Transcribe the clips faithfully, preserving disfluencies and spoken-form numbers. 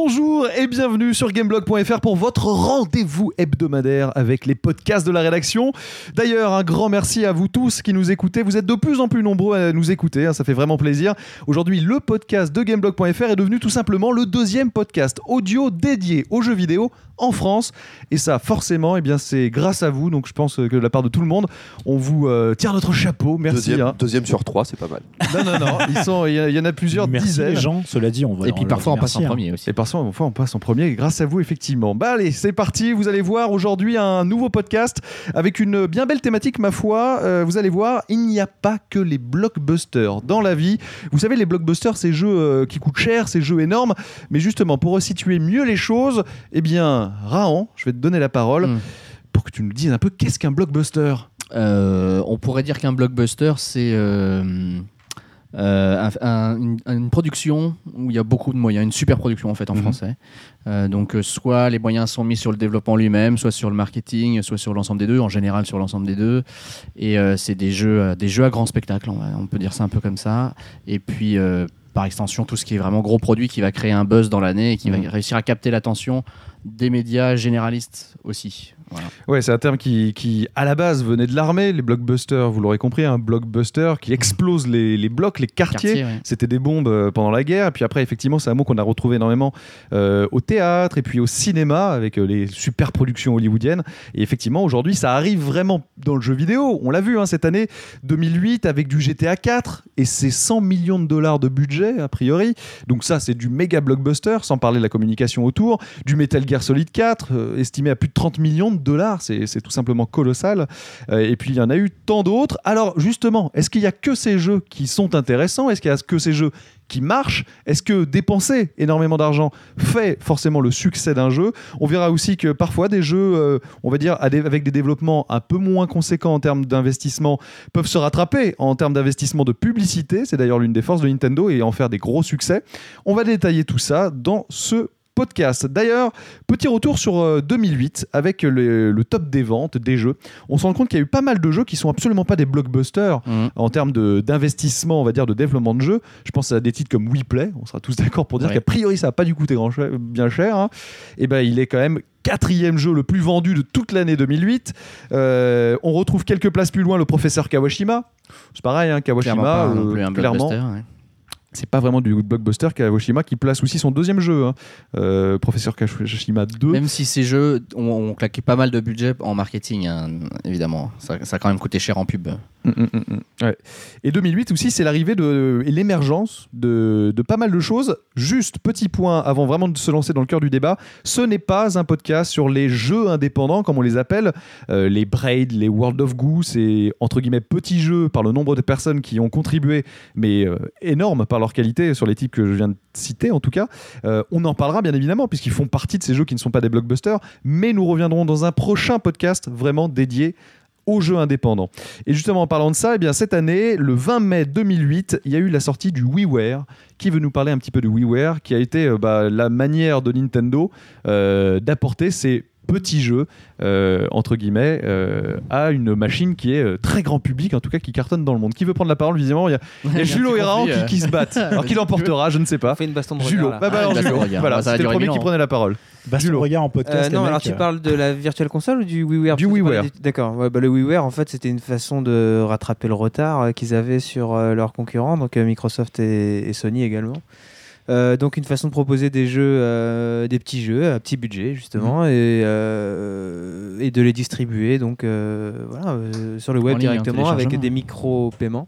Bonjour et bienvenue sur gameblog point f r pour votre rendez-vous hebdomadaire avec les podcasts de la rédaction. D'ailleurs, un grand merci à vous tous qui nous écoutez. Vous êtes de plus en plus nombreux à nous écouter, hein, ça fait vraiment plaisir. Aujourd'hui, le podcast de gameblog point f r est devenu tout simplement le deuxième podcast audio dédié aux jeux vidéo en France. Et ça, forcément, eh bien, c'est grâce à vous. Donc, je pense que de la part de tout le monde, on vous euh, tire notre chapeau. Merci. Deuxième, hein. deuxième sur trois, c'est pas mal. Non, non, non. Ils sont, il y, y en a plusieurs Merci dizaines. les gens, cela dit, on va. Et puis parfois on passe en premier aussi. Et parfois, enfin, on passe en premier grâce à vous, effectivement. Bah allez, c'est parti. Vous allez voir aujourd'hui un nouveau podcast avec une bien belle thématique, ma foi. Euh, vous allez voir, il n'y a pas que les blockbusters dans la vie. Vous savez, les blockbusters, ces jeux euh, qui coûtent cher, ces jeux énormes. Mais justement, pour resituer mieux les choses, eh bien, Rahan, je vais te donner la parole mmh. pour que tu nous dises un peu qu'est-ce qu'un blockbuster. Euh, on pourrait dire qu'un blockbuster, c'est euh, euh, un, un, une, une production où il y a beaucoup de moyens, une super production en fait en mmh. français. Euh, donc euh, soit les moyens sont mis sur le développement lui-même, soit sur le marketing, soit sur l'ensemble des deux, en général sur l'ensemble des deux. Et euh, c'est des jeux, euh, des jeux à grand spectacle, on, va, on peut dire ça un peu comme ça. Et puis euh, par extension, tout ce qui est vraiment gros produit qui va créer un buzz dans l'année et qui mmh. va réussir à capter l'attention des médias généralistes aussi. Voilà. Ouais, c'est un terme qui, qui, à la base, venait de l'armée. Les blockbusters, vous l'aurez compris, un blockbuster qui explose les, les blocs, les quartiers. Quartier, ouais. C'était des bombes pendant la guerre. Et puis après, effectivement, c'est un mot qu'on a retrouvé énormément euh, au théâtre et puis au cinéma avec euh, les super productions hollywoodiennes. Et effectivement, aujourd'hui, ça arrive vraiment dans le jeu vidéo. On l'a vu hein, cette année, deux mille huit, avec du G T A quatre et ses cent millions de dollars de budget, a priori. Donc ça, c'est du méga blockbuster, sans parler de la communication autour. Du Metal Gear Solid quatre, euh, estimé à plus de trente millions de dollars, c'est, c'est tout simplement colossal. Euh, et puis il y en a eu tant d'autres. Alors justement, est-ce qu'il y a que ces jeux qui sont intéressants ? Est-ce qu'il y a que ces jeux qui marchent ? Est-ce que dépenser énormément d'argent fait forcément le succès d'un jeu ? On verra aussi que parfois des jeux, euh, on va dire, avec des développements un peu moins conséquents en termes d'investissement, peuvent se rattraper en termes d'investissement de publicité. C'est d'ailleurs l'une des forces de Nintendo et en faire des gros succès. On va détailler tout ça dans ce podcast. D'ailleurs, petit retour sur euh, deux mille huit avec le, le top des ventes des jeux. On se rend compte qu'il y a eu pas mal de jeux qui sont absolument pas des blockbusters mmh. en termes de, d'investissement, on va dire, de développement de jeux. Je pense à des titres comme WePlay. On sera tous d'accord pour dire ouais. qu'a priori ça n'a pas dû coûter grand cher, bien cher. Hein. Et ben, il est quand même quatrième jeu le plus vendu de toute l'année deux mille huit. Euh, on retrouve quelques places plus loin le professeur Kawashima. C'est pareil, hein, Kawashima, clairement, pas euh, non plus un clairement. Ouais. C'est pas vraiment du blockbuster Kawashima qui place aussi son deuxième jeu, hein. euh, Professeur Kawashima deux. Même si ces jeux ont, ont claqué pas mal de budget en marketing, hein, évidemment. Ça, ça a quand même coûté cher en pub. Mmh, mmh, mmh. Ouais. Et deux mille huit aussi, c'est l'arrivée de, et l'émergence de, de pas mal de choses. Juste, petit point, avant vraiment de se lancer dans le cœur du débat, ce n'est pas un podcast sur les jeux indépendants, comme on les appelle, euh, les Braid, les World of Goo, c'est entre guillemets petits jeux par le nombre de personnes qui ont contribué, mais euh, énorme par leur qualité sur les types que je viens de citer en tout cas. Euh, on en parlera bien évidemment puisqu'ils font partie de ces jeux qui ne sont pas des blockbusters, mais nous reviendrons dans un prochain podcast vraiment dédié aux jeux indépendants. Et justement en parlant de ça, eh bien, cette année, le vingt mai deux mille huit, il y a eu la sortie du WiiWare. Qui veut nous parler un petit peu de WiiWare, qui a été euh, bah, la manière de Nintendo euh, d'apporter ses petits jeux, euh, entre guillemets, euh, à une machine qui est euh, très grand public, en tout cas qui cartonne dans le monde. Qui veut prendre la parole, visiblement ? Il y a, il y a Julo et Rahan qui, qui se battent. Alors qui l'emportera, je ne sais pas. On fait une baston de Julo. regard. Bah, bah, alors, Ah, Julo. Voilà, c'était le premier qui prenait la parole. Baston de regard en podcast. Euh, non, mec, alors tu parles de la Virtual Console ou du WiiWare ? Du WiiWare. Des... D'accord. Ouais, bah, le WiiWare, en fait, c'était une façon de rattraper le retard euh, qu'ils avaient sur euh, leurs concurrents, donc euh, Microsoft et, et Sony également. Euh, donc une façon de proposer des jeux, euh, des petits jeux à petit budget justement, mmh. et, euh, et de les distribuer donc euh, voilà euh, sur le web ligne, directement avec des micro-paiements.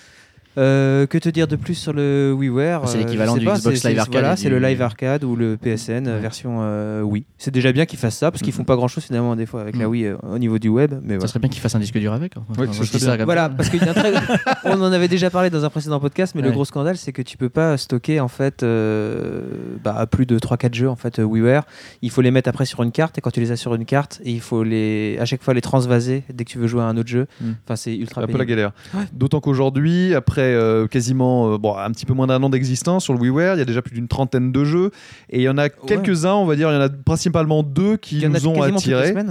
Euh, que te dire de plus sur le WiiWare ? C'est l'équivalent du pas, Xbox c'est, Live c'est, Arcade. Voilà, du... c'est le Live Arcade ou le P S N ouais. version euh, Wii. C'est déjà bien qu'ils fassent ça parce qu'ils font pas grand chose finalement des fois avec mmh. la Wii euh, au niveau du web. Mais ça voilà. serait bien qu'ils fassent un disque dur avec. Hein. Ouais, enfin, ça ça comme voilà, ça. parce qu'il y a un très... on en avait déjà parlé dans un précédent podcast, mais ouais. le gros scandale c'est que tu peux pas stocker en fait euh, bah, plus de trois quatre jeux en fait WiiWare. Il faut les mettre après sur une carte et quand tu les as sur une carte, et il faut les à chaque fois les transvaser dès que tu veux jouer à un autre jeu. Mmh. Enfin c'est ultra. C'est un pénible. peu la galère. Ouais. D'autant qu'aujourd'hui, après euh, quasiment euh, bon un petit peu moins d'un an d'existence sur le WiiWare, il y a déjà plus d'une trentaine de jeux et il y en a quelques-uns, on va dire, il y en a principalement deux qui nous ont attirés. Semaines, je crois.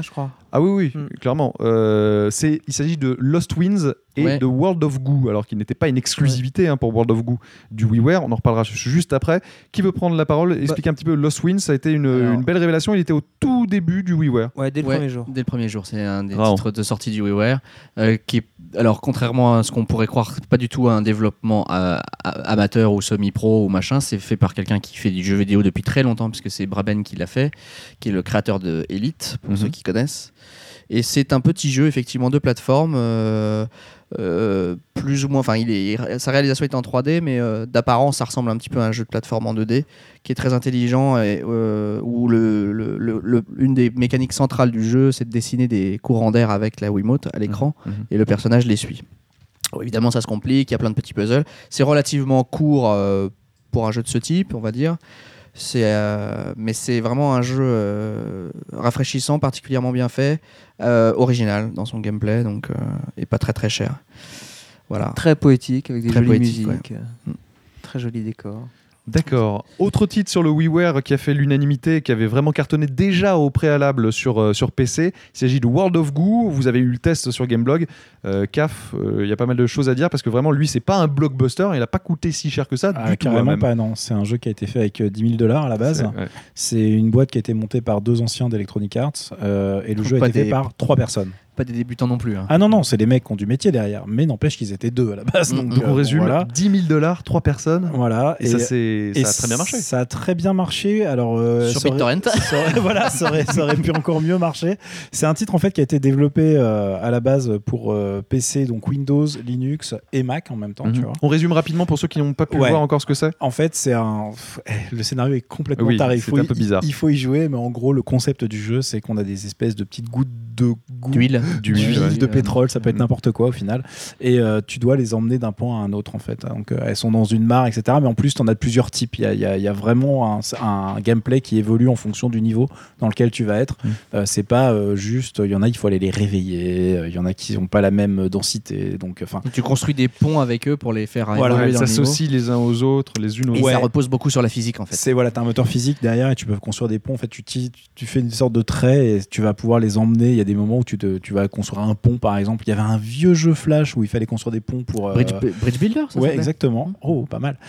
Ah oui, oui, Mm. clairement. Euh, c'est, il s'agit de Lost Winds et Ouais. de World of Goo, alors qu'il n'était pas une exclusivité hein, pour World of Goo du WiiWare. On en reparlera juste après. Qui veut prendre la parole? Expliquer un petit peu Lost Winds. Ça a été une, Alors... une belle révélation. Il était au tout début du WiiWare. Ouais, dès le Ouais, premier jour. Dès le premier jour, c'est un des Wow. titres de sortie du WiiWare, euh, qui est, alors contrairement à ce qu'on pourrait croire, pas du tout un développement euh, amateur ou semi-pro ou machin. C'est fait par quelqu'un qui fait du jeu vidéo depuis très longtemps, puisque c'est Braben qui l'a fait, qui est le créateur de Elite, pour Mhm. ceux qui connaissent. Et c'est un petit jeu effectivement de plateforme, euh, euh, plus ou moins. Enfin, il est, sa réalisation est en trois D, mais euh, d'apparence, ça ressemble un petit peu à un jeu de plateforme en deux D, qui est très intelligent et euh, où le, le, le, le, une des mécaniques centrales du jeu, c'est de dessiner des courants d'air avec la Wiimote à l'écran, Mhm. et le personnage les suit. Bon, évidemment, ça se complique, il y a plein de petits puzzles. C'est relativement court euh, pour un jeu de ce type, on va dire. C'est, euh, mais c'est vraiment un jeu euh, rafraîchissant, particulièrement bien fait, euh, original dans son gameplay, donc, euh, et pas très très cher. Voilà. Très poétique, avec des Très jolies poétique, musiques. ouais. euh, Très joli décor. D'accord. Autre titre sur le WiiWare qui a fait l'unanimité, qui avait vraiment cartonné déjà au préalable sur, euh, sur P C. Il s'agit de World of Goo. Vous avez eu le test sur Gameblog. Euh, C A F, il euh, y a pas mal de choses à dire parce que vraiment, lui, c'est pas un blockbuster. Il n'a pas coûté si cher que ça. Ah, du tout, carrément même. pas, non. C'est un jeu qui a été fait avec euh, dix mille dollars à la base. C'est, ouais. C'est une boîte qui a été montée par deux anciens d'Electronic Arts euh, et le Faut jeu a pas été des- fait par trois personnes. Pas des débutants non plus. Hein. Ah non, non, c'est des mecs qui ont du métier derrière, mais n'empêche qu'ils étaient deux à la base. Mm, Donc, mm. Donc euh, on résume, Voilà. dix mille dollars, trois personnes. Voilà. Et, ça, c'est, et ça a très bien marché. Ça a très bien marché. Alors, euh, Sur ça aurait- BitTorrent. ça aurait- voilà, ça aurait, ça aurait pu encore mieux marcher. C'est un titre en fait qui a été développé euh, à la base pour euh, P C, donc Windows, Linux et Mac en même temps. Mhm. Tu vois. On résume rapidement pour ceux qui n'ont pas pu Ouais. voir encore ce que c'est. En fait, c'est un. eh, Le scénario est complètement Oui, taré. Il c'est faut, un peu y- bizarre. il faut y jouer, mais en gros, le concept du jeu, c'est qu'on a des espèces de petites gouttes de goût. D'huile. D'huile, ouais. de pétrole, ça peut être Mhm. n'importe quoi au final. Et euh, tu dois les emmener d'un point à un autre en fait. Donc euh, elles sont dans une mare, et cetera. Mais en plus, tu en as de plusieurs types. Il y a, il y a- il y a vraiment un, un gameplay qui évolue en fonction du niveau dans lequel tu vas être. Mhm. Euh, c'est pas euh, juste, il y en a, il faut aller les réveiller. euh, Il y en a qui n'ont pas la même densité. Donc, enfin. Tu construis des ponts avec eux pour les faire Voilà, évoluer Ils dans le niveau. s'associent les uns aux autres, les unes aux Et autres. Ouais. ça repose beaucoup sur la physique en fait. C'est voilà, t'as un moteur physique derrière et tu peux construire des ponts. En fait, tu, ti- tu fais une sorte de trait et tu vas pouvoir les emmener. Il y a des moments où tu, te, tu vas construire un pont, par exemple. Il y avait un vieux jeu Flash où il fallait construire des ponts pour. euh, Bridge, Bridge Builder, ça Ouais, s'appelait exactement. Oh, pas mal.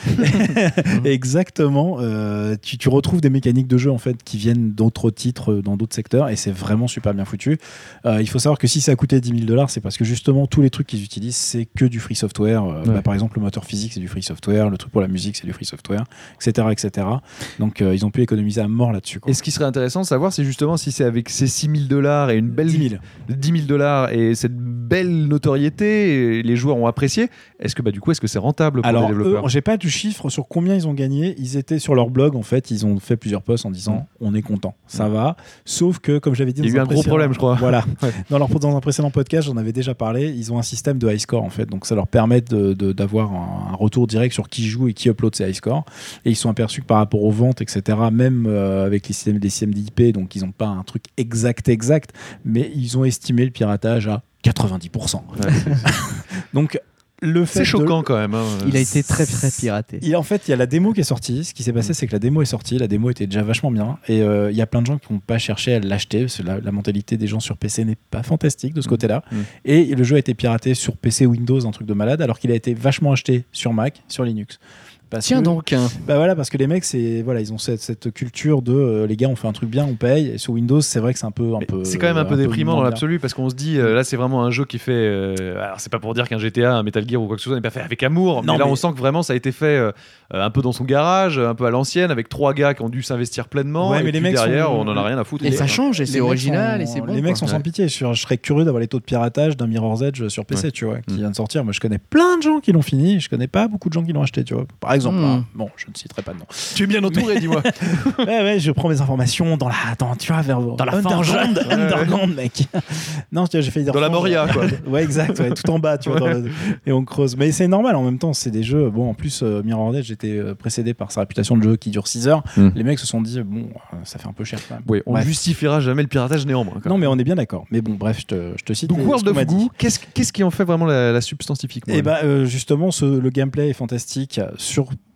Exactement. Euh, tu, tu retrouves des mécaniques de jeu en fait qui viennent d'autres titres, euh, dans d'autres secteurs, et c'est vraiment super bien foutu. Euh, il faut savoir que si ça a coûté dix mille dollars, c'est parce que justement tous les trucs qu'ils utilisent, c'est que du free software. Euh, Ouais. bah, par exemple, le moteur physique, c'est du free software. Le truc pour la musique, c'est du free software, et cetera, et cetera. Donc, euh, ils ont pu économiser à mort là-dessus. quoi. Et ce qui serait intéressant de savoir, c'est justement si c'est avec ces six mille dollars et une belle dix mille. dix mille dollars et cette belle notoriété, et les joueurs ont apprécié. Est-ce que bah, du coup, est-ce que c'est rentable pour Alors, les eux, développeurs? j'ai pas du chiffre sur combien ils ont gagné. Ils étaient sur leur blog, en fait, ils ont fait plusieurs posts en disant on est content, ça va. Sauf que, comme j'avais dit, Il y a dans eu un gros précédent- problème, je crois. Voilà. Ouais. Dans, leur, dans un précédent podcast, j'en avais déjà parlé. Ils ont un système de high score, en fait. Donc, ça leur permet de- de- d'avoir un, un retour direct sur qui joue et qui upload ses high scores. Et ils sont aperçus que par rapport aux ventes, et cetera, même euh, avec les systèmes des systèmes d'I P, donc ils n'ont pas un truc exact, exact, mais ils ont estimé le piratage à quatre-vingt-dix pour cent. Ouais, c'est- Donc, le fait c'est de- choquant quand même. hein. Il a été très très piraté. Il, en fait, il y a la démo qui est sortie. Ce qui s'est passé, c'est que la démo est sortie. La démo était déjà vachement bien. Et euh, il y a plein de gens qui n'ont pas cherché à l'acheter. Parce que la, la mentalité des gens sur P C n'est pas fantastique de ce côté-là. Mm. Et le jeu a été piraté sur P C, Windows, un truc de malade, alors qu'il a été vachement acheté sur Mac, sur Linux. Parce Tiens que- donc. hein. Bah voilà, parce que les mecs, c'est voilà, ils ont cette, cette culture de euh, les gars, on fait un truc bien, on paye. Et sur Windows, c'est vrai que c'est un peu, un Mais peu. c'est quand même un peu déprimant dans moins bien. l'absolu parce qu'on se dit euh, là c'est vraiment un jeu qui fait euh, alors c'est pas pour dire qu'un G T A, un Metal Gear ou quoi que ce soit n'est pas fait avec amour, Non, mais là mais- on sent que vraiment ça a été fait euh, un peu dans son garage, un peu à l'ancienne, avec trois gars qui ont dû s'investir pleinement. Ouais, et mais les puis mecs derrière sont- on en a rien à foutre. Et quoi. ça change, et Les c'est mecs original, sont- et c'est bon. Les mecs quoi. sont sans Ouais. pitié. Je, je serais curieux d'avoir les taux de piratage d'un Mirror's Edge sur P C, Ouais. tu vois, qui Mm. vient de sortir. Moi, je connais plein de gens qui l'ont fini. Je connais pas beaucoup de gens qui l'ont acheté, tu vois. Par exemple, Mm. hein. Bon, je ne citerai pas de nom. Tu es bien entouré, dis-moi. ouais, ouais, je prends mes informations dans la, dans, tu vois, vers Dans la underground, fange. underground, mec. Non, tu vois, j'ai failli dire Dans la fange. Moria, quoi. Ouais, exact, ouais, tout en bas, tu vois, dans le- et on creuse. Mais c'est normal en même temps, c'est des jeux. Bon, en plus, euh, Mirror's Edge était euh, précédé par sa réputation de jeu qui dure six heures. Mm. Les mecs se sont dit, bon, euh, ça fait un peu cher quand même. Oui, on Bref. ne justifiera jamais le piratage néanmoins. quoi. Non, mais on est bien d'accord. Mais bon, bref, je te, je te cite. Donc les- World ce qu'on m'a of dit. Goo, qu'est-ce, qu'est-ce qui en fait vraiment la, la substantifique moi Et bah euh, justement, ce, le gameplay est fantastique sur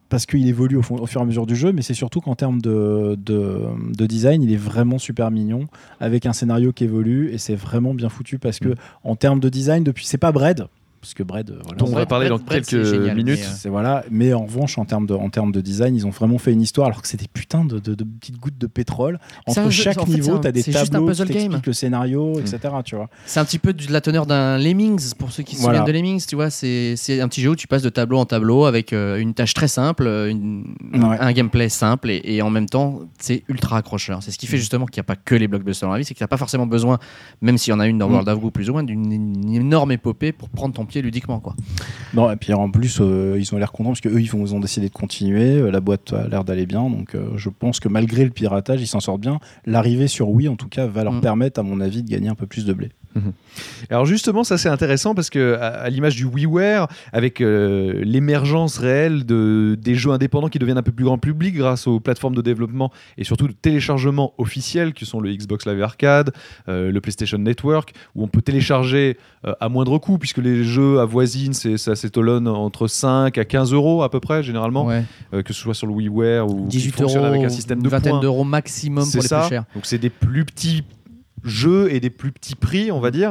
parce qu'il évolue au, fond, au fur et à mesure du jeu, mais c'est surtout qu'en termes de, de, de design, il est vraiment super mignon, avec un scénario qui évolue, et c'est vraiment bien foutu, parce que mmh. en termes de design, depuis, c'est pas Bread, parce que Bread, voilà, dont on va parler dans Bread, quelques génial, minutes. Mais, euh... c'est, voilà. mais en revanche, en termes, de, en termes de design, ils ont vraiment fait une histoire, alors que c'est des putains de, de, de petites gouttes de pétrole. Entre jeu, chaque en fait, niveau, tu as des c'est tableaux qui t'expliquent game. le scénario, mmh. et cetera. Tu vois. C'est un petit peu de la teneur d'un Lemmings, pour ceux qui se voilà. souviennent de Lemmings. Tu vois, c'est, c'est un petit jeu où tu passes de tableau en tableau avec euh, une tâche très simple, une, ouais. un gameplay simple, et, et en même temps, c'est ultra accrocheur. C'est ce qui fait justement qu'il n'y a pas que les blockbusters dans la vie, c'est qu'il n'y a pas forcément besoin, même s'il y en a une dans mmh. World of Goo plus ou moins, d'une une énorme épopée pour prendre ton pied ludiquement, quoi. Non, et puis en plus, euh, ils ont l'air contents parce qu'eux, ils, ils ont décidé de continuer. Euh, la boîte a l'air d'aller bien. Donc, euh, je pense que malgré le piratage, ils s'en sortent bien. L'arrivée sur Wii, en tout cas, va leur mmh. permettre, à mon avis, de gagner un peu plus de blé. Mmh. Alors justement, ça c'est intéressant parce que à, à l'image du WiiWare, avec euh, l'émergence réelle de, des jeux indépendants qui deviennent un peu plus grand public grâce aux plateformes de développement et surtout de téléchargement officiels qui sont le Xbox Live Arcade, euh, le PlayStation Network, où on peut télécharger euh, à moindre coût puisque les jeux avoisinent, c'est, ça s'étalonne entre cinq à quinze euros à peu près généralement, ouais. euh, que ce soit sur le WiiWare ou dix-huit qui fonctionne euros, avec un système de une vingtaine points. d'euros maximum c'est pour les ça. plus chers. Donc c'est des plus petits jeux et des plus petits prix, on va dire.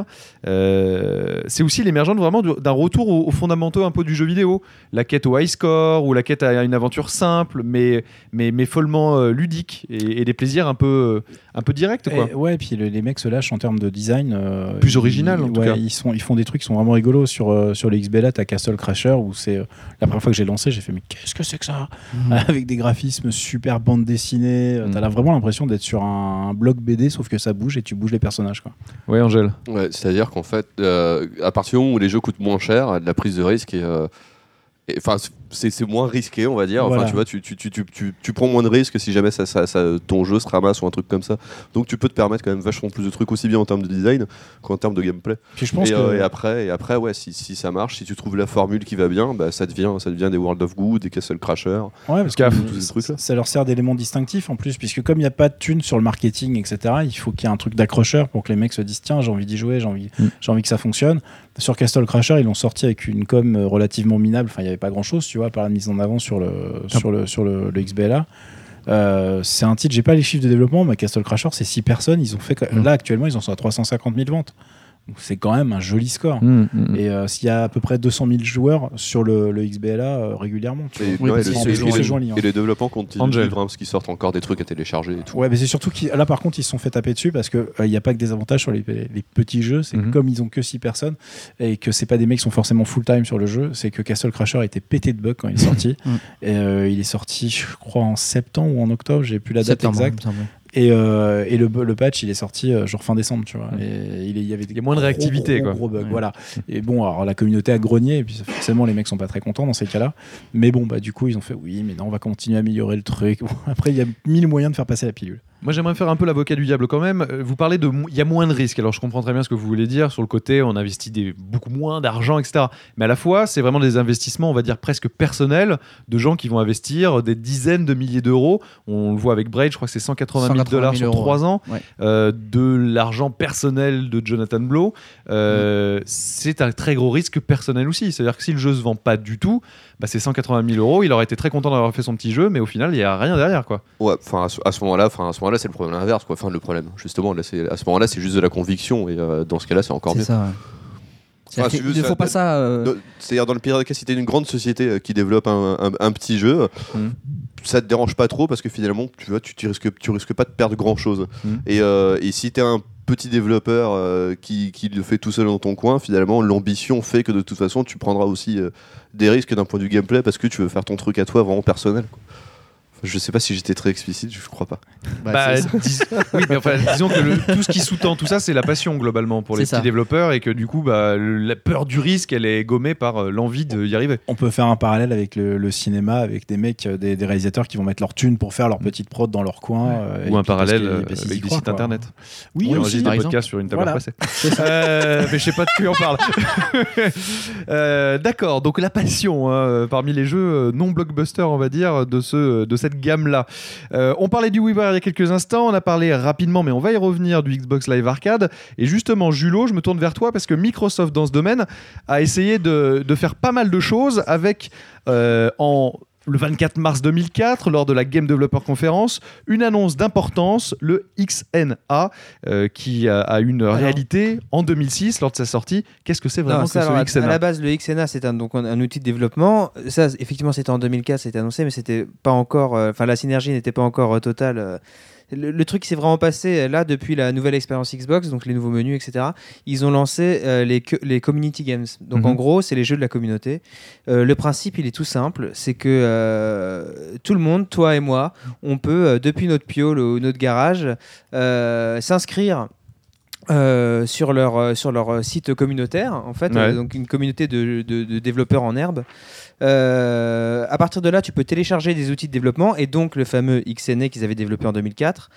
Euh, c'est aussi l'émergence vraiment d'un retour aux, aux fondamentaux un peu du jeu vidéo. La quête au high score ou la quête à une aventure simple, mais, mais, mais follement euh, ludique et, et des plaisirs un peu, un peu directs. Quoi. Et, ouais, et puis le, les mecs se lâchent en termes de design. Euh, Plus original, en tout ouais, cas. Ils, sont, ils font des trucs qui sont vraiment rigolos. Sur, euh, sur le X B L A, t'as Castle Crasher, où c'est euh, la première fois que j'ai lancé, j'ai fait mais qu'est-ce que c'est que ça mmh. Avec des graphismes super bande dessinée. Mmh. T'as vraiment l'impression d'être sur un, un bloc B D, sauf que ça bouge et tu bouges les personnages. Quoi. Ouais, Angèle. Ouais, c'est-à-dire qu'en fait, euh, à partir du moment où les jeux coûtent moins cher, de la prise de risque et, euh, et enfin, c'est, c'est moins risqué, on va dire. Voilà. Enfin, tu vois, tu, tu, tu, tu, tu, tu prends moins de risques si jamais ça, ça, ça, ton jeu se ramasse ou un truc comme ça. Donc, tu peux te permettre quand même vachement plus de trucs, aussi bien en termes de design qu'en termes de gameplay. Puis je pense et, que... euh, et après, et après, ouais, si, si ça marche, si tu trouves la formule qui va bien, bah, ça devient, ça devient des World of Goo, des Castle Crasher. Ouais, parce que tous ces trucs-là. Ça leur sert d'élément distinctif en plus, puisque comme il n'y a pas de thunes sur le marketing, et cetera, il faut qu'il y ait un truc d'accrocheur pour que les mecs se disent tiens, j'ai envie d'y jouer, j'ai envie, mm. j'ai envie que ça fonctionne. Sur Castle Crasher, ils l'ont sorti avec une com relativement minable. Enfin, il n'y avait pas grand-chose, tu vois, par la mise en avant sur le, sur le, sur le, le X B L A. Euh, c'est un titre, j'ai pas les chiffres de développement, mais Castle Crasher, c'est six personnes. Ils ont fait, mmh. Là, actuellement, ils en sont à trois cent cinquante mille ventes. Donc, c'est quand même un joli score. Mmh, mmh. Et euh, s'il y a à peu près deux cent mille joueurs sur le, le X B L A euh, régulièrement. Tu et, vois, ouais, et, le, et, et, et les développeurs continuent de vivre parce qu'ils sortent encore des trucs à télécharger et tout. Ouais, mais c'est surtout que là, par contre, ils se sont fait taper dessus parce qu'il n'y euh, a pas que des avantages sur les, les, les petits jeux. C'est mmh. comme ils ont que six personnes et que c'est pas des mecs qui sont forcément full-time sur le jeu. C'est que Castle Crasher était pété de bugs quand il est sorti. mmh. Et euh, il est sorti, je crois, en septembre ou en octobre. J'ai plus la date septembre, exacte. Et, euh, et le, le patch, il est sorti euh, genre fin décembre, tu vois. Et il, il y avait des il y a moins de réactivité, gros, quoi. Gros bugs, ouais. Voilà. Et bon, alors la communauté a grogné, et puis forcément les mecs sont pas très contents dans ces cas-là. Mais bon, bah du coup ils ont fait oui, mais non, on va continuer à améliorer le truc. Après, il y a mille moyens de faire passer la pilule. Moi, j'aimerais faire un peu l'avocat du diable quand même. Vous parlez de, il y a moins de risques. Alors, je comprends très bien ce que vous voulez dire. Sur le côté, on investit des, beaucoup moins d'argent, et cetera. Mais à la fois, c'est vraiment des investissements, on va dire presque personnels, de gens qui vont investir des dizaines de milliers d'euros. On le voit avec Braid, je crois que c'est cent quatre-vingt mille dollars sur trois ans, ouais. euh, de l'argent personnel de Jonathan Blow. Euh, mmh. C'est un très gros risque personnel aussi. C'est-à-dire que si le jeu se vend pas du tout, bah, c'est cent quatre-vingt mille euros. Il aurait été très content d'avoir fait son petit jeu, mais au final, il y a rien derrière, quoi. Ouais. Enfin, à ce, à ce moment-là, enfin à ce moment-là, c'est le problème inverse, quoi. Enfin, le problème, justement, là, c'est, à ce moment-là, c'est juste de la conviction, et euh, dans ce cas-là, c'est encore c'est mieux. Ça, ouais. Enfin, il ne faut pas ça. Euh... C'est-à-dire, dans le pire des cas, si t'es une grande société euh, qui développe un, un, un petit jeu, mmh. ça te dérange pas trop parce que finalement, tu vois, tu, tu risques, tu risques pas de perdre grand-chose. Mmh. Et, euh, et si t'es un petit développeur euh, qui, qui le fait tout seul dans ton coin, finalement, l'ambition fait que de toute façon, tu prendras aussi euh, des risques d'un point de vue gameplay parce que tu veux faire ton truc à toi vraiment personnel, quoi. Je sais pas si j'étais très explicite, je crois pas. Bah, bah, dis... oui, mais enfin, disons que le, tout ce qui sous-tend tout ça, c'est la passion globalement pour les c'est petits ça. développeurs et que du coup, bah, le, la peur du risque, elle est gommée par euh, l'envie d'y arriver. On peut faire un parallèle avec le, le cinéma, avec des mecs, des, des réalisateurs qui vont mettre leur thune pour faire leur petite prod dans leur coin. Ouais. Euh, Ou un parallèle euh, avec des sites quoi. internet. Oui, on aussi, enregistre des podcasts sur une table voilà. à passer. euh, mais je sais pas de qui on parle. euh, d'accord, donc la passion hein, parmi les jeux non blockbusters, on va dire, de, ce, de cette gamme-là. Euh, on parlait du WiiWare il y a quelques instants, on a parlé rapidement, mais on va y revenir du Xbox Live Arcade. Et justement, Julo, je me tourne vers toi parce que Microsoft, dans ce domaine, a essayé de, de faire pas mal de choses avec, euh, en le vingt-quatre mars deux mille quatre, lors de la Game Developer Conference, une annonce d'importance, le X N A, euh, qui a, a une alors, réalité en deux mille six, lors de sa sortie. Qu'est-ce que c'est vraiment non, ça, que alors, ce X N A ? À la base, le X N A, c'est un, donc, un, un outil de développement. Ça, effectivement, c'était en deux mille quatre, c'était annoncé, mais c'était pas encore... Enfin, euh, la synergie n'était pas encore euh, totale. Euh, Le, le truc qui s'est vraiment passé là depuis la nouvelle expérience Xbox, donc les nouveaux menus, et cetera. Ils ont lancé euh, les, les community games. Donc mm-hmm. en gros, c'est les jeux de la communauté. Euh, le principe, il est tout simple, c'est que euh, tout le monde, toi et moi, on peut euh, depuis notre piole ou notre garage euh, s'inscrire. Euh, sur leur euh, sur leur site communautaire en fait, ouais. euh, donc une communauté de, de, de développeurs en herbe. Euh, à partir de là, tu peux télécharger des outils de développement et donc le fameux X N A qu'ils avaient développé en deux mille quatre.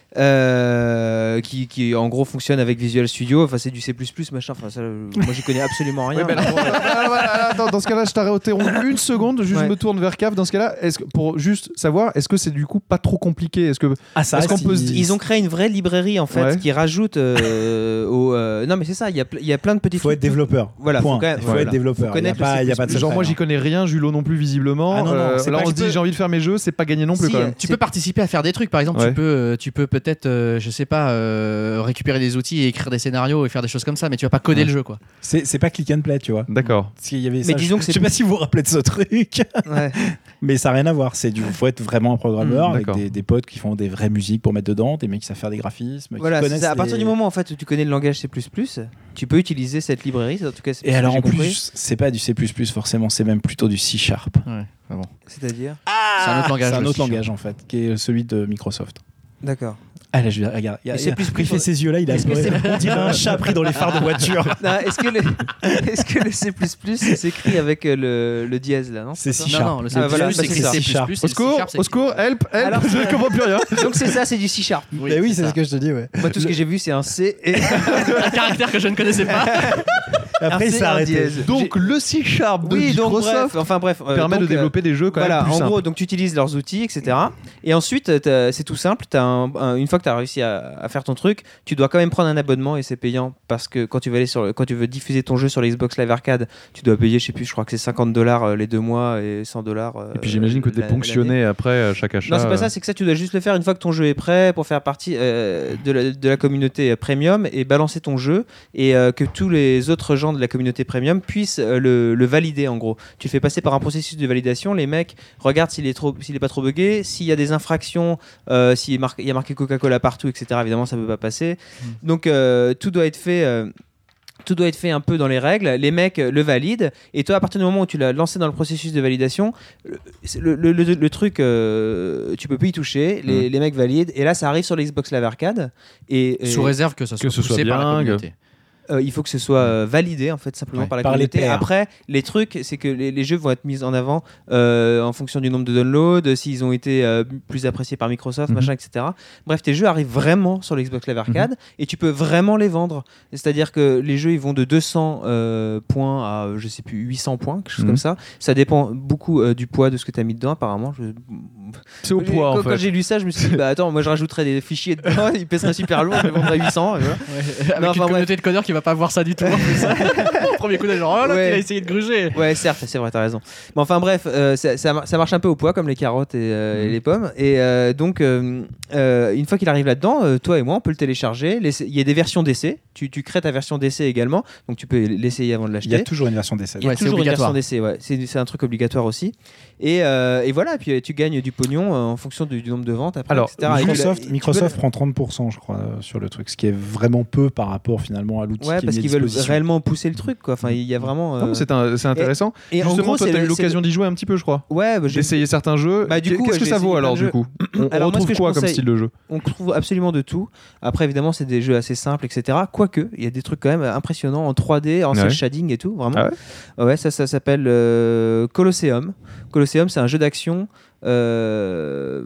Euh, qui, qui en gros fonctionne avec Visual Studio, enfin c'est du C plus plus machin, enfin ça, moi j'y connais absolument rien. Oui, alors, euh, attends, dans ce cas-là je t'arrête une seconde, juste ouais. je me tourne vers Cave. Dans ce cas-là, est-ce que, pour juste savoir, est-ce que c'est du coup pas trop compliqué, est-ce que ah, ça, est-ce qu'on peut se dire... Ils ont créé une vraie librairie en fait ouais. qui rajoute euh, au euh... non mais c'est ça, il y a il y a plein de petits. Faut être développeur. Voilà, point. faut, quand même, faut voilà. être développeur. Il y a pas, y a pas de genre moi j'y connais rien, Julo non plus visiblement. Ah, non, non, euh, là on se dit j'ai envie de faire mes jeux, c'est pas gagné non plus quand même. Tu peux participer à faire des trucs, par exemple, tu peux tu peux peut-être je sais pas euh, récupérer des outils et écrire des scénarios et faire des choses comme ça, mais tu vas pas coder ouais. le jeu quoi. C'est, c'est pas click and play, tu vois. D'accord. Parce qu'il y avait mais ça, disons je, que c'est je sais pas si vous vous rappelez de ce truc. Ouais. Mais ça n'a rien à voir. C'est du faut être vraiment un programmeur mmh, avec des, des potes qui font des vraies musiques pour mettre dedans, des mecs qui savent faire des graphismes. Voilà, qui connaissent ça. À les... partir du moment en fait où tu connais le langage C plus plus, tu peux utiliser cette librairie. En tout cas, et alors en compris. plus, c'est pas du C plus plus forcément, c'est même plutôt du C Sharp. Ouais. Ah bon. C'est-à-dire ah, c'est un autre langage. C'est un autre langage en fait, qui est celui de Microsoft. D'accord. Ah là, je regarde, il, a, il, a, il fait ses yeux là, il a on dirait un chat pris dans les phares de voiture. Non, est-ce que le est-ce que le C plus plus s'écrit avec le le dièse là, non? C'est C Sharp. Non, non, le C plus plus c'est C Sharp. Au secours, au secours, help, help. Alors, je comprends plus rien. Donc c'est ça, c'est du C Sharp. Oui, mais oui, c'est, c'est ce que je te dis, ouais. Moi, tout ce que j'ai vu, c'est un C et un caractère que je ne connaissais pas. Après, il s'est arrêté. Donc le C Sharp de oui, donc Microsoft, bref, enfin bref, euh, permet donc, de développer des jeux quand voilà, même plus en simples. gros, donc tu utilises leurs outils, et cetera. Et ensuite, c'est tout simple. T'as un, un, une fois que tu as réussi à, à faire ton truc, tu dois quand même prendre un abonnement et c'est payant parce que quand tu veux aller sur le, quand tu veux diffuser ton jeu sur les Xbox Live Arcade, tu dois payer, je sais plus, je crois que c'est cinquante dollars les deux mois et cent dollars. Euh, et puis j'imagine que tu es ponctionné après chaque achat. Non, c'est pas ça. C'est que ça, tu dois juste le faire une fois que ton jeu est prêt pour faire partie euh, de, la, de la communauté premium et balancer ton jeu et euh, que tous les autres gens de la communauté premium puissent euh, le, le valider en gros. Tu le fais passer par un processus de validation. Les mecs regardent s'il est trop, s'il est pas trop buggé, s'il y a des infractions, euh, s'il y, mar- y a marqué Coca-Cola partout, et cetera. Évidemment, ça peut pas passer. Mmh. Donc euh, tout doit être fait. Euh, Tout doit être fait un peu dans les règles, les mecs le valident, et toi, à partir du moment où tu l'as lancé dans le processus de validation, le, le, le, le truc, euh, tu peux plus y toucher, les, mmh. les mecs valident, et là, ça arrive sur l'Xbox Live Arcade. Et, et sous réserve que ça soit, que ce soit bien, par la communauté. Euh, il faut que ce soit euh, validé en fait simplement ouais, par la par communauté. Les Après, les trucs, c'est que les, les jeux vont être mis en avant euh, en fonction du nombre de downloads, s'ils ont été euh, plus appréciés par Microsoft, mm-hmm. machin, et cetera. Bref, tes jeux arrivent vraiment sur l'Xbox Live Arcade mm-hmm. et tu peux vraiment les vendre. C'est-à-dire que les jeux, ils vont de deux cents euh, points à, je sais plus, huit cents points, quelque chose mm-hmm. comme ça. Ça dépend beaucoup euh, du poids de ce que tu as mis dedans, apparemment. Je... C'est au poids, quand, en fait. Quand j'ai lu ça, je me suis dit, bah attends, moi je rajouterais des fichiers dedans, ils pèseraient super lourd, je les vendrais huit cents. Et voilà. Ouais, avec non, une communauté de codeurs qui va pas voir ça du tout. Premier coup d'œil, genre, oh là, ouais. il a essayé de gruger. Ouais, certes, c'est vrai, t'as raison. Mais enfin, bref, euh, ça, ça, ça marche un peu au poids, comme les carottes et, euh, mmh. et les pommes. Et euh, donc, euh, euh, une fois qu'il arrive là-dedans, euh, toi et moi, on peut le télécharger. Il y a des versions d'essai. Tu, tu crées ta version d'essai également. Donc, tu peux l'essayer avant de l'acheter. Il y a toujours une version d'essai. Il y a ouais, toujours une version d'essai, ouais. C'est, c'est un truc obligatoire aussi. Et, euh, et voilà, et puis tu gagnes du pognon euh, en fonction du, du nombre de ventes. Après, alors, et cetera. Microsoft, et Microsoft prend trente pour cent, je crois, euh, sur le truc, ce qui est vraiment peu par rapport finalement à l'outil. Ouais, qui parce est qu'ils veulent réellement pousser le truc, quoi. Enfin, il y a vraiment. Euh... Non, c'est, un, c'est intéressant. Et, et justement, en gros, toi, t'as eu l'occasion le... d'y jouer un petit peu, je crois. Ouais, bah, j'ai d'essayer certains jeux. Bah, du coup, qu'est-ce ouais, que ça vaut alors, du coup on, alors, on retrouve moi, quoi conseille, comme style de jeu? On trouve absolument de tout. Après, évidemment, c'est des jeux assez simples, et cetera. Quoique, il y a des trucs quand même impressionnants en trois D, en cel shading et tout, vraiment. Ah ouais, ouais, ça, ça s'appelle euh, Colosseum. Colosseum, c'est un jeu d'action. Euh,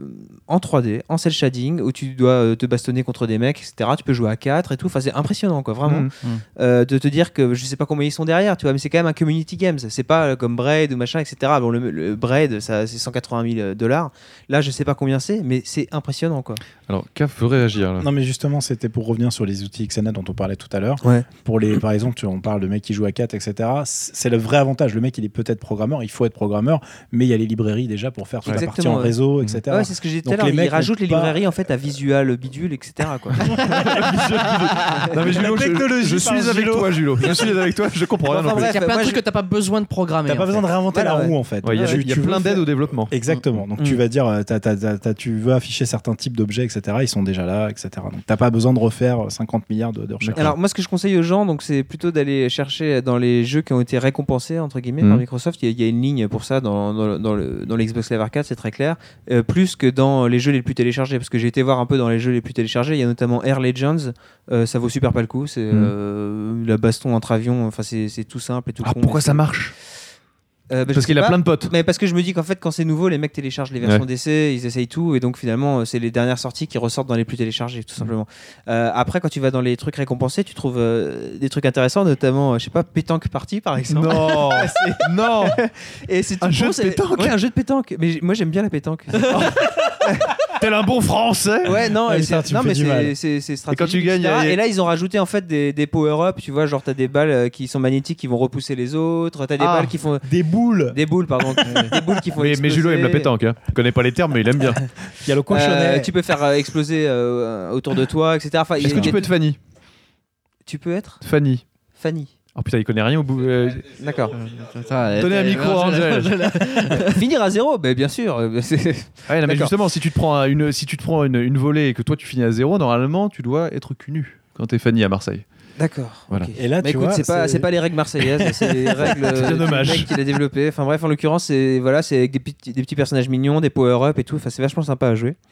en trois D, en cel shading, où tu dois euh, te bastonner contre des mecs, et cetera. Tu peux jouer à quatre et tout. Enfin, c'est impressionnant, quoi, vraiment. Mmh. Euh, de te dire que je sais pas combien ils sont derrière, tu vois, mais c'est quand même un community games. C'est pas euh, comme Braid ou machin, et cetera. Bon, le, le Braid, ça, c'est cent quatre-vingt mille dollars. Là, je sais pas combien c'est, mais c'est impressionnant, quoi. Alors, K veut réagir là. Non, mais justement, c'était pour revenir sur les outils X N A dont on parlait tout à l'heure. Ouais. Pour les, par exemple, tu, on parle de mecs qui jouent à quatre, et cetera. C'est le vrai avantage. Le mec, il est peut-être programmeur, il faut être programmeur, mais il y a les librairies déjà pour faire toute Exactement, la partie en ouais. réseau, et cetera. Ouais, c'est ce que j'ai dit tout à l'heure. Ils rajoutent les librairies pas... en fait à Visual Bidule, et cetera. Quoi. Non, mais Julo, je, je suis avec toi, Julo. Je suis avec toi, je comprends rien. Enfin, bref, il y a plein de trucs je... que t'as pas besoin de programmer. T'as pas besoin de réinventer voilà, la roue ouais. en fait. Il ouais, y a, tu, y a plein d'aides au développement. Exactement. Donc mmh. tu vas dire, t'as, t'as, t'as, t'as, tu veux afficher certains types d'objets, et cetera. Ils sont déjà là, et cetera. Donc t'as pas besoin de refaire cinquante milliards de, de recherches. Alors moi, ce que je conseille aux gens, donc c'est plutôt d'aller chercher dans les jeux qui ont été récompensés entre guillemets mmh. par Microsoft. Il y, y a une ligne pour ça dans dans, dans, le, dans l'Xbox Live Arcade, c'est très clair. Euh, plus que dans les jeux les plus téléchargés, parce que j'ai été voir un peu dans les jeux les plus téléchargés. Il y a notamment Air Legends. Euh, ça vaut super pas le coup. C'est mmh. euh, la baston entre avions. Enfin, c'est, c'est tout simple et tout. Ah, con, pourquoi ça marche? Euh, bah, parce qu'il a pas, plein de potes. Mais parce que je me dis qu'en fait, quand c'est nouveau, les mecs téléchargent les versions ouais. d'essai, ils essayent tout, et donc finalement, c'est les dernières sorties qui ressortent dans les plus téléchargés, tout simplement. Euh, après, quand tu vas dans les trucs récompensés, tu trouves euh, des trucs intéressants, notamment, euh, je sais pas, Pétanque Party par exemple. Non, non. Et c'est tout un jeu bon, de c'est... pétanque. Ouais, un jeu de pétanque. Mais moi, j'aime bien la pétanque. Tel un bon français. Ouais, non, ah, et ça, c'est, non mais c'est, c'est, c'est stratégique. Et quand tu gagnes, a... a... et là ils ont rajouté en fait des, des power-up, tu vois, genre t'as des balles qui sont magnétiques qui vont repousser les autres, t'as des ah, balles qui font des boules, des boules pardon, des boules qui font mais, exploser. Mais Julo aime la pétanque, hein. Il connaît pas les termes, mais il aime bien. Il y a le cochonnet. Euh, tu peux faire euh, exploser euh, autour de toi, et cetera. Enfin, est-ce que tu peux être Fanny? Tu peux être Fanny. Fanny. Oh putain, il connaît rien au bout. Euh... D'accord. Euh, Donnez un micro à Angel. Finir à zéro, mais bien sûr. C'est... Ah ouais, non, mais justement, si tu te prends une, si tu te prends une, une volée et que toi tu finis à zéro, normalement, tu dois être cul nu quand t'es Fanny à Marseille. D'accord. Voilà. Okay. Et là, mais tu écoute, vois, c'est pas, c'est... c'est pas les règles marseillaises, c'est les règles c'est du mec qui l'a développé. Enfin bref, en l'occurrence, c'est voilà, c'est avec des petits, des petits personnages mignons, des power-up et tout. Enfin, c'est vachement sympa à jouer.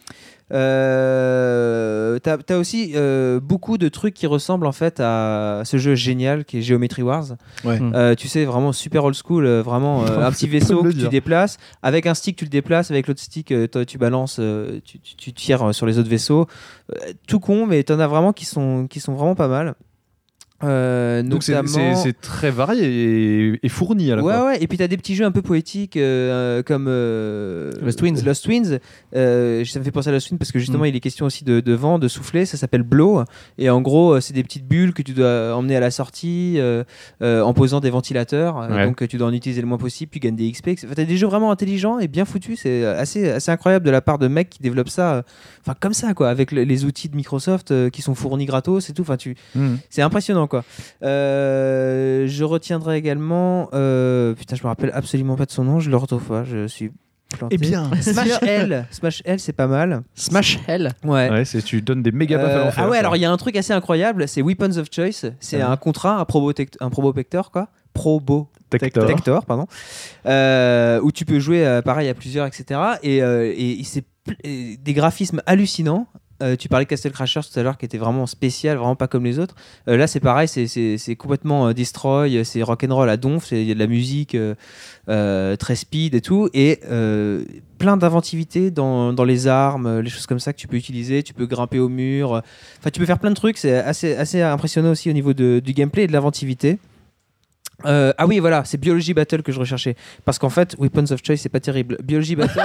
Euh, t'as, t'as aussi euh, beaucoup de trucs qui ressemblent en fait à ce jeu génial qui est Geometry Wars. Ouais. Euh, tu sais, vraiment super old school, euh, vraiment euh, un petit vaisseau que tu déplaces. Avec un stick, tu le déplaces. Avec l'autre stick, euh, toi, tu balances, euh, tu, tu, tu tires sur les autres vaisseaux. Euh, tout con, mais t'en as vraiment qui sont, qui sont vraiment pas mal. Euh, Donc notamment... c'est, c'est, c'est très varié et, et fourni à la ouais, fois. Ouais, et puis t'as des petits jeux un peu poétiques euh, comme euh, Lost Twins. Lost Twins. Euh, ça me fait penser à Lost Twins parce que justement mm. il est question aussi de, de vent, de souffler. Ça s'appelle Blow. Et en gros, c'est des petites bulles que tu dois emmener à la sortie euh, euh, en posant des ventilateurs. Ouais. Donc tu dois en utiliser le moins possible, puis gagner des X P. Enfin, t'as des jeux vraiment intelligents et bien foutus. C'est assez, assez incroyable de la part de mecs qui développent ça. Enfin, comme ça, quoi, avec le, les outils de Microsoft euh, qui sont fournis gratos et tout. Enfin, tu... mm. C'est impressionnant, quoi. Euh, je retiendrai également euh, putain je me rappelle absolument pas de son nom, je le retrouve pas, je suis planté. Eh bien Smash L Smash L c'est pas mal. Smash L ouais, ouais c'est, tu donnes des méga buffs euh, à l'enfer. Ah ouais, alors il y a un truc assez incroyable, c'est Weapons of Choice. C'est ah. un contrat, un probotect- un probotector quoi Probotector Tector, pardon euh, où tu peux jouer euh, pareil à plusieurs, etc. Et, euh, et, et c'est pl- des graphismes hallucinants. Euh, tu parlais de Castle Crashers tout à l'heure qui était vraiment spécial, vraiment pas comme les autres. Euh, là c'est pareil, c'est, c'est, c'est complètement euh, destroy, c'est rock'n'roll à donf, il y a de la musique euh, euh, très speed et tout, et euh, plein d'inventivité dans, dans les armes, les choses comme ça que tu peux utiliser, tu peux grimper au mur, enfin tu peux faire plein de trucs, c'est assez, assez impressionnant aussi au niveau de, du gameplay et de l'inventivité. Euh, ah oui, voilà, c'est Biology Battle que je recherchais. Parce qu'en fait, Weapons of Choice, c'est pas terrible. Biology Battle.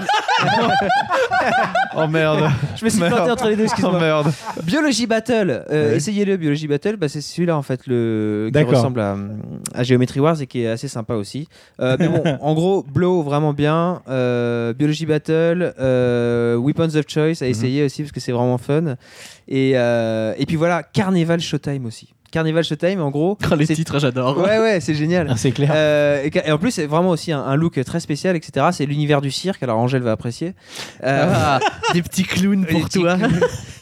Oh merde. Je me suis merde. planté entre les deux, excuse-moi. Oh merde. Biology Battle, euh, ouais. essayez-le, Biology Battle. Bah, c'est celui-là, en fait, le... qui ressemble à, à Geometry Wars et qui est assez sympa aussi. Euh, mais bon, en gros, Blow, vraiment bien. Euh, Biology Battle, euh, Weapons of Choice, à essayer mm-hmm. aussi parce que c'est vraiment fun. Et, euh, et puis voilà, Carnival Showtime aussi. Carnival Showtime, en gros. Les c'est... titres, j'adore. Ouais, ouais, c'est génial. Ah, c'est clair. Euh, et, et en plus, c'est vraiment aussi un, un look très spécial, et cetera. C'est l'univers du cirque, alors Angèle va apprécier. Euh, ah, des petits clowns pour toi. Il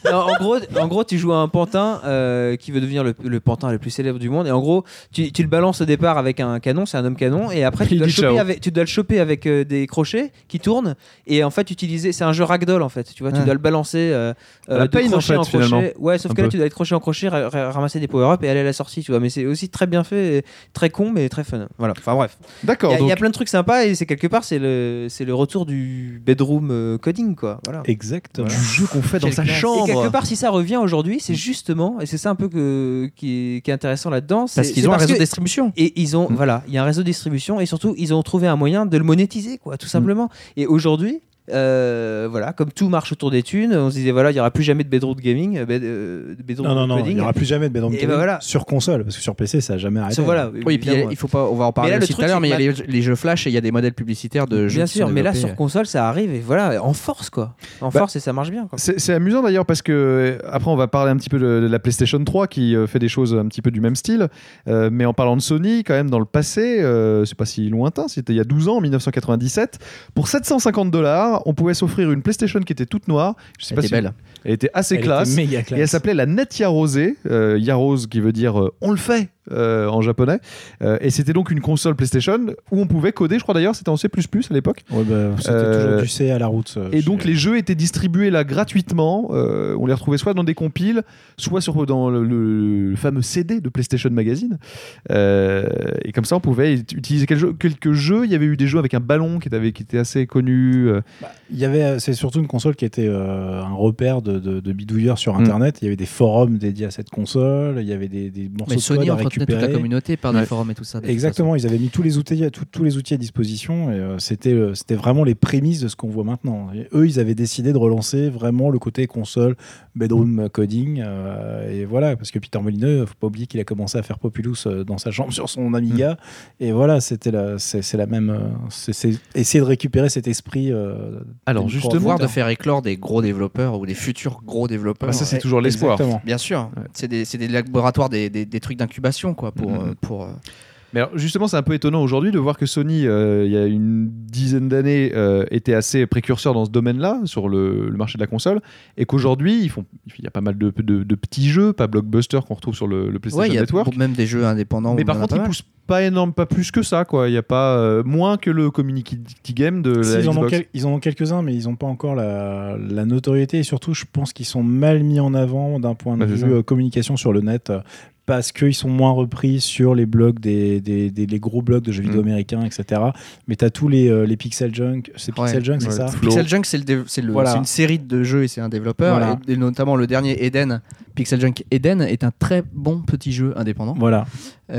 non, en, gros, en gros, tu joues à un pantin euh, qui veut devenir le, le pantin le plus célèbre du monde. Et en gros, tu, tu le balances au départ avec un canon, c'est un homme canon. Et après, tu dois, le choper, avec, tu dois le choper avec euh, des crochets qui tournent. Et en fait, utiliser. C'est un jeu ragdoll en fait. Tu vois, ah. tu dois le balancer euh, euh, de crochet en, fait, en crochet. Finalement. Ouais, sauf un que là, peu. tu dois être crochet en crochet, ra- ra- ramasser des power-up et aller à la sortie. Tu vois, mais c'est aussi très bien fait, et très con, mais très fun. Voilà. Enfin bref. D'accord. Il y, donc... y a plein de trucs sympas et c'est quelque part, c'est le, c'est le retour du bedroom euh, coding, quoi. Voilà. Exactement. Du jeu qu'on fait dans sa chambre. Et quelque part, si ça revient aujourd'hui, c'est justement, et c'est ça un peu que, qui, est, qui est intéressant là-dedans, c'est, parce qu'ils c'est ont parce un réseau que, de distribution. Et ils ont, mmh. voilà, il y a un réseau de distribution et surtout, ils ont trouvé un moyen de le monétiser, quoi, tout simplement. Mmh. Et aujourd'hui, Euh, voilà, comme tout marche autour des thunes, on se disait voilà, il n'y aura plus jamais de bedroom gaming, bed, euh, de bedroom non non non, coding. il n'y aura plus jamais de bedroom gaming ben voilà. sur console, parce que sur P C ça n'a jamais arrêté. So, voilà, oui, et puis il faut pas, on va en parler aussi tout à l'heure, mais il y a les, les jeux flash et il y a des modèles publicitaires de jeux. Bien sûr, mais là sur console ça arrive et voilà, en force quoi, en bah, force et ça marche bien. Quoi. C'est, c'est amusant d'ailleurs parce que après on va parler un petit peu de, de la PlayStation trois qui euh, fait des choses un petit peu du même style, euh, mais en parlant de Sony, quand même dans le passé, euh, c'est pas si lointain, c'était il y a douze ans, en dix-neuf cent quatre-vingt-dix-sept, pour sept cent cinquante dollars, on pouvait s'offrir une PlayStation qui était toute noire. Je sais elle pas était si belle. Elle était assez elle classe. Était méga classe. Et elle s'appelait la Net Yarosé. Euh, Yarose qui veut dire euh, on le fait euh, en japonais. Euh, et c'était donc une console PlayStation où on pouvait coder. Je crois d'ailleurs c'était en C plus plus à l'époque. Ouais, bah, c'était euh, toujours du C à la route. Et donc les jeux étaient distribués là gratuitement. Euh, on les retrouvait soit dans des compiles, soit sur, dans le, le, le fameux C D de PlayStation Magazine. Euh, et comme ça on pouvait utiliser quelques jeux, quelques jeux. Il y avait eu des jeux avec un ballon qui était, qui était assez connu. Euh. Bah, il y avait, c'est surtout une console qui était euh, un repère de, de, de bidouilleurs sur Internet. Mm. Il y avait des forums dédiés à cette console. Il y avait des, des morceaux mais de Sony code à entretenait toute la communauté par ouais. des forums et tout ça. Exactement, ils avaient mis tous les outils, tout, tous les outils à disposition. Et euh, c'était, euh, c'était vraiment les prémices de ce qu'on voit maintenant. Et eux, ils avaient décidé de relancer vraiment le côté console, bedroom coding. Euh, et voilà, parce que Peter Molineux, faut pas oublier qu'il a commencé à faire Populous euh, dans sa chambre sur son Amiga. Mm. Et voilà, c'était la, c'est, c'est la même. Euh, c'est, c'est essayer de récupérer cet esprit. Euh, Alors justement, voire de faire éclore des gros développeurs ou des futurs gros développeurs. Bah ça c'est toujours l'espoir. Exactement. Bien sûr, ouais. c'est, des, c'est des laboratoires, des, des, des trucs d'incubation quoi pour mmh. euh, pour. Euh... Mais alors, justement, c'est un peu étonnant aujourd'hui de voir que Sony, euh, il y a une dizaine d'années, euh, était assez précurseur dans ce domaine-là, sur le, le marché de la console, et qu'aujourd'hui, ils font, il y a pas mal de, de, de petits jeux, pas blockbusters qu'on retrouve sur le, le PlayStation ouais, y a Network. Même des jeux indépendants. Mais par contre, ils poussent pas énorme, pas plus que ça, quoi. Il y a pas euh, moins que le community game de si, la ils Xbox. En ont quel, ils en ont quelques-uns, mais ils n'ont pas encore la, la notoriété, et surtout, je pense qu'ils sont mal mis en avant d'un point de bah, vue euh, communication sur le net. Parce qu'ils sont moins repris sur les blogs des, des, des les gros blogs de jeux vidéo mmh. américains, et cetera. Mais t'as tous les, euh, les Pixel Junk, c'est Pixel ouais, Junk, c'est ouais, ça Pixel Junk, c'est, le dé- c'est, le, voilà. c'est une série de jeux et c'est un développeur. Voilà. Et, et notamment le dernier Eden, Pixel Junk Eden, est un très bon petit jeu indépendant. Voilà.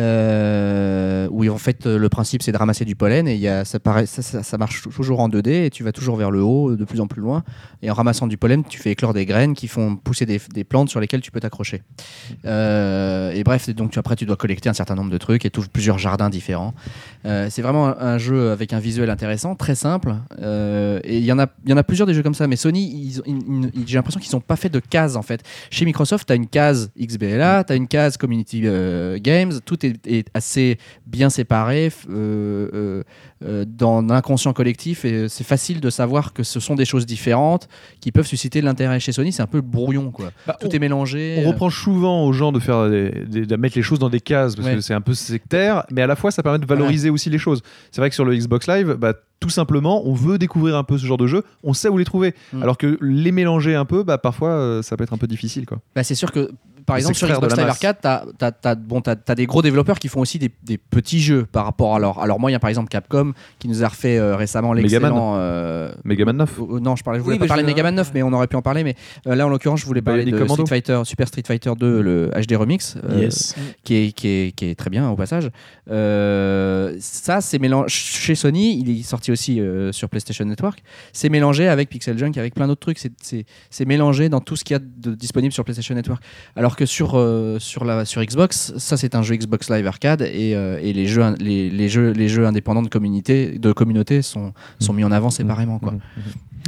Euh, où en fait le principe c'est de ramasser du pollen et y a, ça, paraît, ça, ça, ça marche toujours en deux D et tu vas toujours vers le haut, de plus en plus loin. Et en ramassant du pollen, tu fais éclore des graines qui font pousser des, des plantes sur lesquelles tu peux t'accrocher. Euh, et bref, donc après tu dois collecter un certain nombre de trucs et tout, plusieurs jardins différents. Euh, c'est vraiment un, un jeu avec un visuel intéressant, très simple. Euh, et il y en a, il y en a plusieurs des jeux comme ça. Mais Sony, ils, ils, ils, j'ai l'impression qu'ils n'ont pas fait de cases en fait. Chez Microsoft, tu as une case X B L A, tu as une case Community euh, Games, tout est, est assez bien séparé euh, euh, euh, dans l'inconscient collectif et c'est facile de savoir que ce sont des choses différentes qui peuvent susciter de l'intérêt. Chez Sony, c'est un peu brouillon, quoi. Bah, tout on, est mélangé. On reproche souvent aux gens de faire des, des, de mettre les choses dans des cases parce ouais. que c'est un peu sectaire, mais à la fois ça permet de valoriser ouais. aussi les choses. C'est vrai que sur le Xbox Live, bah, tout simplement, on veut découvrir un peu ce genre de jeu, on sait où les trouver. Mm. Alors que les mélanger un peu, bah, parfois, euh, ça peut être un peu difficile, quoi. Bah, c'est sûr que, par exemple, sur Xbox Live Arcade, t'as, t'as, t'as, bon, t'as, t'as des gros développeurs qui font aussi des, des petits jeux par rapport à leurs à leur moyens. Par exemple, Capcom, qui nous a refait euh, récemment l'excellent... Euh, Megaman neuf. Euh, non, je, parlais, je voulais oui, pas parler de je... Megaman neuf, mais on aurait pu en parler. Mais euh, là, en l'occurrence, je voulais parler bah, de Street Fighter, Super Street Fighter deux, le H D Remix, euh, yes. qui, est, qui, est, qui est très bien, au passage. Euh, ça, c'est mélange... Chez Sony, il est sorti aussi euh, sur PlayStation Network, c'est mélangé avec Pixel Junk, avec plein d'autres trucs, c'est, c'est, c'est mélangé dans tout ce qu'il y a de disponible sur PlayStation Network. Alors que sur, euh, sur, la, sur Xbox, ça c'est un jeu Xbox Live Arcade et, euh, et les, jeux, les, les, jeux, les jeux indépendants de communauté, de communauté sont, sont mis en avant séparément, quoi.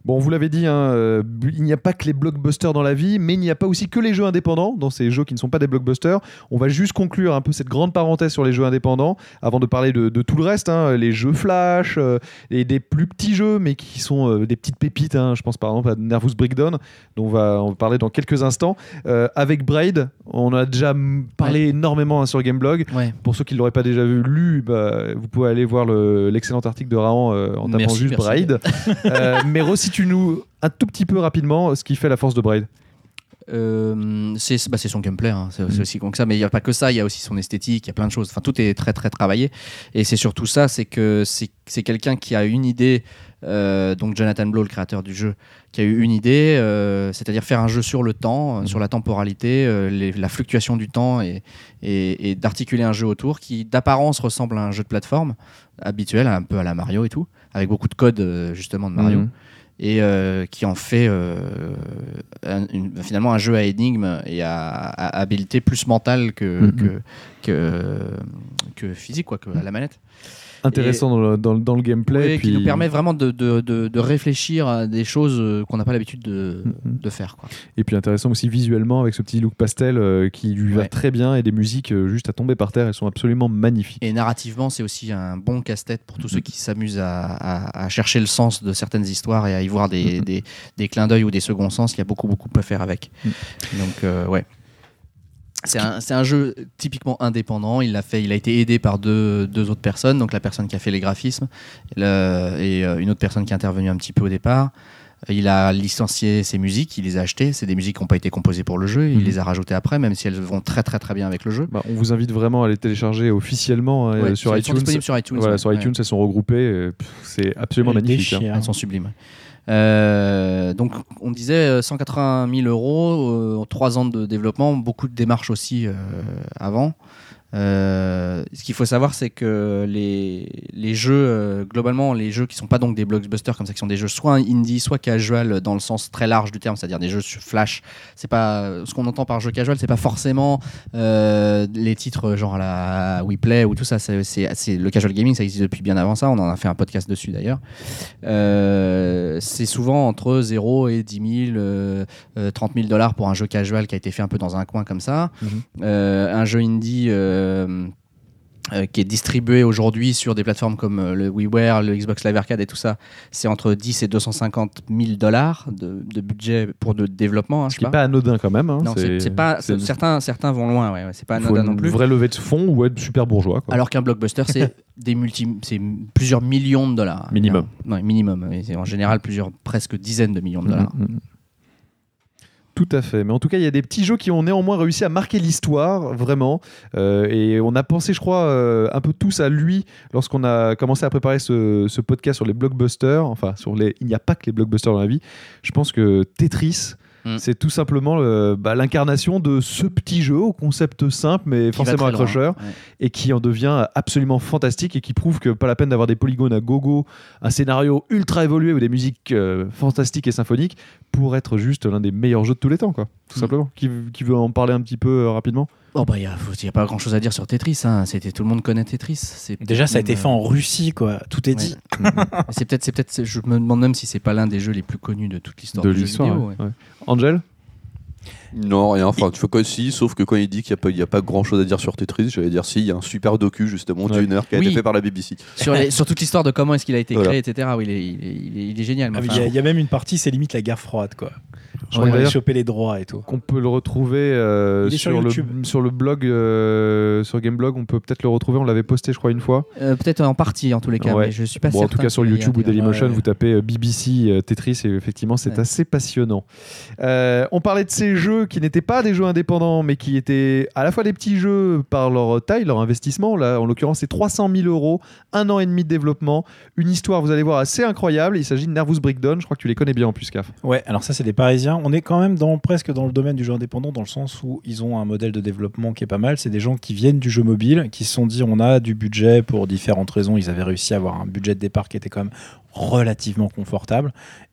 Bon, vous l'avez dit, hein, euh, il n'y a pas que les blockbusters dans la vie, mais il n'y a pas aussi que les jeux indépendants dans ces jeux qui ne sont pas des blockbusters. On va juste conclure un peu cette grande parenthèse sur les jeux indépendants avant de parler de, de tout le reste, hein, les jeux Flash, euh, et des plus petits jeux, mais qui sont euh, des petites pépites. Hein. Je pense par exemple à Nervous Breakdown, dont on va, on va parler dans quelques instants. Euh, avec Braid, on a déjà parlé ouais. énormément hein, sur Gameblog. Ouais. Pour ceux qui ne l'auraient pas déjà vu, lu, bah, vous pouvez aller voir le, l'excellent article de Rahan euh, en tapant merci, juste merci. Braid. euh, mais resitue-nous un tout petit peu rapidement ce qui fait la force de Braid. Euh, c'est, bah, c'est son gameplay, hein. c'est, mmh. c'est aussi con que ça, mais il n'y a pas que ça, il y a aussi son esthétique, il y a plein de choses, enfin, tout est très très travaillé, et c'est surtout ça, c'est que c'est, c'est quelqu'un qui a une idée, euh, donc Jonathan Blow, le créateur du jeu, qui a eu une idée, euh, c'est-à-dire faire un jeu sur le temps, mmh. sur la temporalité, euh, les, la fluctuation du temps, et, et, et d'articuler un jeu autour qui d'apparence ressemble à un jeu de plateforme habituel, un peu à la Mario et tout, avec beaucoup de codes euh, justement de Mario. Mmh. Et euh, qui en fait euh, un, une, finalement un jeu à énigmes et à, à habileté plus mentale que, mm-hmm. que, que, que physique, quoi, que à la manette. Intéressant et, dans, le, dans, dans le gameplay. Oui, puis... qui nous permet vraiment de, de, de, de réfléchir à des choses qu'on n'a pas l'habitude de, mm-hmm. de faire. Quoi. Et puis intéressant aussi visuellement avec ce petit look pastel euh, qui lui va ouais. très bien et des musiques euh, juste à tomber par terre, elles sont absolument magnifiques. Et narrativement, c'est aussi un bon casse-tête pour tous mm-hmm. ceux qui s'amusent à, à, à chercher le sens de certaines histoires et à y voir des, mm-hmm. des, des clins d'œil ou des seconds sens. Il y a beaucoup, beaucoup à faire avec. Mm-hmm. Donc, euh, ouais. C'est un, c'est un jeu typiquement indépendant. Il a, fait, il a été aidé par deux, deux autres personnes, donc la personne qui a fait les graphismes le, et une autre personne qui est intervenue un petit peu au départ. Il a licencié ses musiques, il les a achetées. C'est des musiques qui n'ont pas été composées pour le jeu. Il mmh. les a rajoutées après, même si elles vont très très très bien avec le jeu. Bah, on vous invite vraiment à les télécharger officiellement hein, ouais, sur elles iTunes. Sont disponibles sur iTunes. Voilà, ouais. sur iTunes, ouais. elles sont regroupées. C'est absolument elles magnifique. Hein. Elles sont sublimes. Ouais. Euh, donc on disait cent quatre-vingt mille euros, euh, trois ans de développement, beaucoup de démarches aussi euh, avant. Euh, ce qu'il faut savoir, c'est que les, les jeux, euh, globalement, les jeux qui sont pas donc des blockbusters comme ça, qui sont des jeux soit indie, soit casual dans le sens très large du terme, c'est-à-dire des jeux flash. C'est pas ce qu'on entend par jeu casual, c'est pas forcément euh, les titres genre la WePlay ou tout ça. C'est, c'est, c'est le casual gaming, ça existe depuis bien avant ça. On en a fait un podcast dessus d'ailleurs. Euh, c'est souvent entre zéro et dix mille, euh, trente mille dollars pour un jeu casual qui a été fait un peu dans un coin comme ça. Mm-hmm. Euh, un jeu indie. Euh, Euh, euh, qui est distribué aujourd'hui sur des plateformes comme euh, le WiiWare, le Xbox Live Arcade et tout ça, c'est entre dix et deux cent cinquante mille dollars de, de budget pour le développement. Hein, Ce qui n'est pas anodin quand même. Hein, non, c'est, c'est pas, c'est... Certains, certains vont loin, ouais, ouais, c'est pas anodin non plus. Une vraie levée de fonds ou être super bourgeois. Quoi. Alors qu'un blockbuster, c'est, des multi, c'est plusieurs millions de dollars. Minimum. Non, non, minimum. C'est en général plusieurs, presque dizaines de millions de dollars. Mmh, mmh. Tout à fait, mais en tout cas il y a des petits jeux qui ont néanmoins réussi à marquer l'histoire vraiment euh, et on a pensé je crois euh, un peu tous à lui lorsqu'on a commencé à préparer ce, ce podcast sur les blockbusters, enfin sur les, il n'y a pas que les blockbusters dans la vie. Je pense que Tetris Mmh. c'est tout simplement le, bah, l'incarnation de ce petit jeu au concept simple mais qui forcément accrocheur ouais. et qui en devient absolument fantastique et qui prouve que pas la peine d'avoir des polygones à gogo, un scénario ultra évolué ou des musiques euh, fantastiques et symphoniques pour être juste l'un des meilleurs jeux de tous les temps quoi, tout mmh. simplement. Qui, qui veut en parler un petit peu euh, rapidement? Oh bah il n'y a, a pas grand chose à dire sur Tetris, hein. C'était, tout le monde connaît Tetris. C'est déjà ça a été fait en Russie quoi, tout est ouais. dit. c'est peut-être, c'est peut-être, je me demande même si c'est pas l'un des jeux les plus connus de toute l'histoire de du l'histoire. Jeu vidéo, ouais. Ouais. Angel? Non, rien. Enfin, tu fais quoi si, sauf que quand il dit qu'il n'y a, a pas grand chose à dire sur Tetris, j'allais dire si, il y a un super docu justement ouais. d'une heure qui a oui. été fait par la B B C. Sur, les, sur toute l'histoire de comment est-ce qu'il a été voilà. créé, et cetera. Oui, il est, il est, il est, il est génial. Il ah, enfin, y, y a même une partie, c'est limite la guerre froide quoi. Je ouais, crois qu'on a chopé les droits et tout. Qu'on peut le retrouver euh, sur, sur, le, sur le blog, euh, sur Gameblog, on peut peut-être le retrouver, on l'avait posté je crois une fois. Euh, peut-être en partie en tous les cas, ouais. mais je suis pas bon, certain. En tout cas sur YouTube ou Dailymotion, ouais. vous tapez B B C Tetris et effectivement c'est ouais. assez passionnant. Euh, on parlait de ces jeux qui n'étaient pas des jeux indépendants mais qui étaient à la fois des petits jeux par leur taille, leur investissement. Là, en l'occurrence c'est trois cent mille euros, un an et demi de développement, une histoire vous allez voir assez incroyable. Il s'agit de Nervous Breakdown, je crois que tu les connais bien en plus Caf. Ouais, alors ça c'est des Parisiens. On est quand même dans, presque dans le domaine du jeu indépendant dans le sens où ils ont un modèle de développement qui est pas mal. C'est des gens qui viennent du jeu mobile, qui se sont dit on a du budget pour différentes raisons. Ils avaient réussi à avoir un budget de départ qui était quand même relativement confortable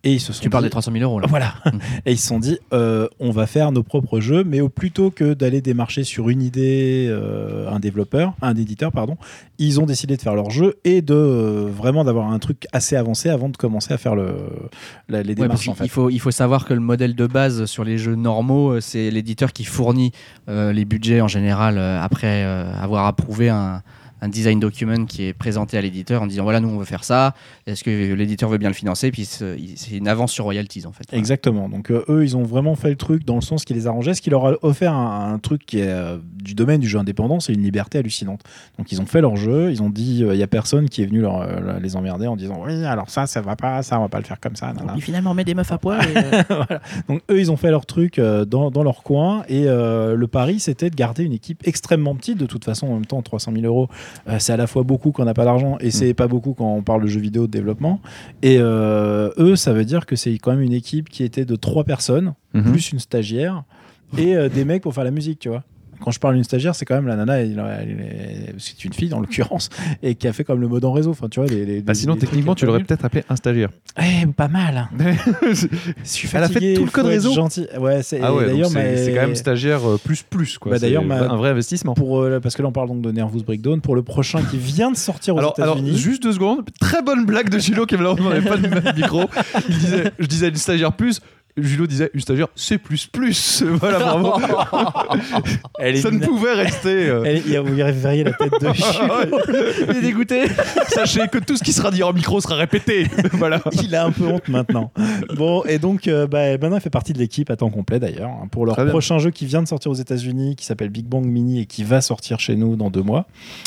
Et ils se sont tu parles dit, des trois cent mille euros là. Voilà. Et ils se sont dit, euh, on va faire nos propres jeux, mais au plutôt que d'aller démarcher sur une idée, euh, un développeur, un éditeur, pardon, ils ont décidé de faire leur jeu et de euh, vraiment d'avoir un truc assez avancé avant de commencer à faire le, la, les démarches. Ouais, en fait. il, faut, il faut savoir que le modèle de base sur les jeux normaux, c'est l'éditeur qui fournit euh, les budgets en général euh, après euh, avoir approuvé un, un design document qui est présenté à l'éditeur en disant voilà, nous on veut faire ça, est-ce que l'éditeur veut bien le financer, puis c'est une avance sur royalties en fait. Voilà. Exactement, donc euh, eux ils ont vraiment fait le truc dans le sens qui les arrangeait, ce qui leur a offert un, un truc qui est euh, du domaine du jeu indépendant, c'est une liberté hallucinante. Donc ils ont fait leur jeu, ils ont dit il euh, y a personne qui est venu leur, euh, les emmerder en disant oui alors ça ça va pas, ça on va pas le faire comme ça. Et finalement on met des meufs à poil. Et euh... voilà. Donc eux ils ont fait leur truc euh, dans, dans leur coin et euh, le pari c'était de garder une équipe extrêmement petite. De toute façon en même temps trois cent mille euros euh, c'est à la fois beaucoup quand on n'a pas d'argent et c'est mmh. pas beaucoup quand on parle de jeux vidéo de développement. Et euh, eux, ça veut dire que c'est quand même une équipe qui était de trois personnes, mmh. plus une stagiaire et euh, des mecs pour faire la musique, tu vois. Quand je parle d'une stagiaire, c'est quand même la nana, elle, elle, elle, c'est une fille en l'occurrence, et qui a fait comme le mode en réseau. Enfin, tu vois, les, les, bah sinon, les techniquement, tu l'aurais peut-être appelé un stagiaire. Eh, pas mal. Je suis fatigué, elle a fait tout le code réseau. Gentil. Ouais, c'est, ah ouais, d'ailleurs, c'est, mais... c'est quand même stagiaire plus plus quoi. Bah, d'ailleurs, c'est ma... un vrai investissement. Pour euh, parce que là, on parle donc de Nervous Breakdown pour le prochain qui vient de sortir aux alors, États-Unis. Alors, juste deux secondes. Très bonne blague de Gilo qui malheureusement n'avait pas le même micro. Il disait, je disais une stagiaire plus. Julo disait une stagiaire C plus plus. Voilà, bravo. Elle est ça ne pouvait rester. Euh... Elle, vous verriez la tête de Julo. Il est dégoûté. Sachez que tout ce qui sera dit en micro sera répété. Voilà. Il a un peu honte maintenant. Bon, et donc, euh, bah, maintenant, il fait partie de l'équipe à temps complet d'ailleurs. Hein, pour leur Très prochain bien. jeu qui vient de sortir aux États-Unis, qui s'appelle Big Bang Mini et qui va sortir chez nous dans deux mois.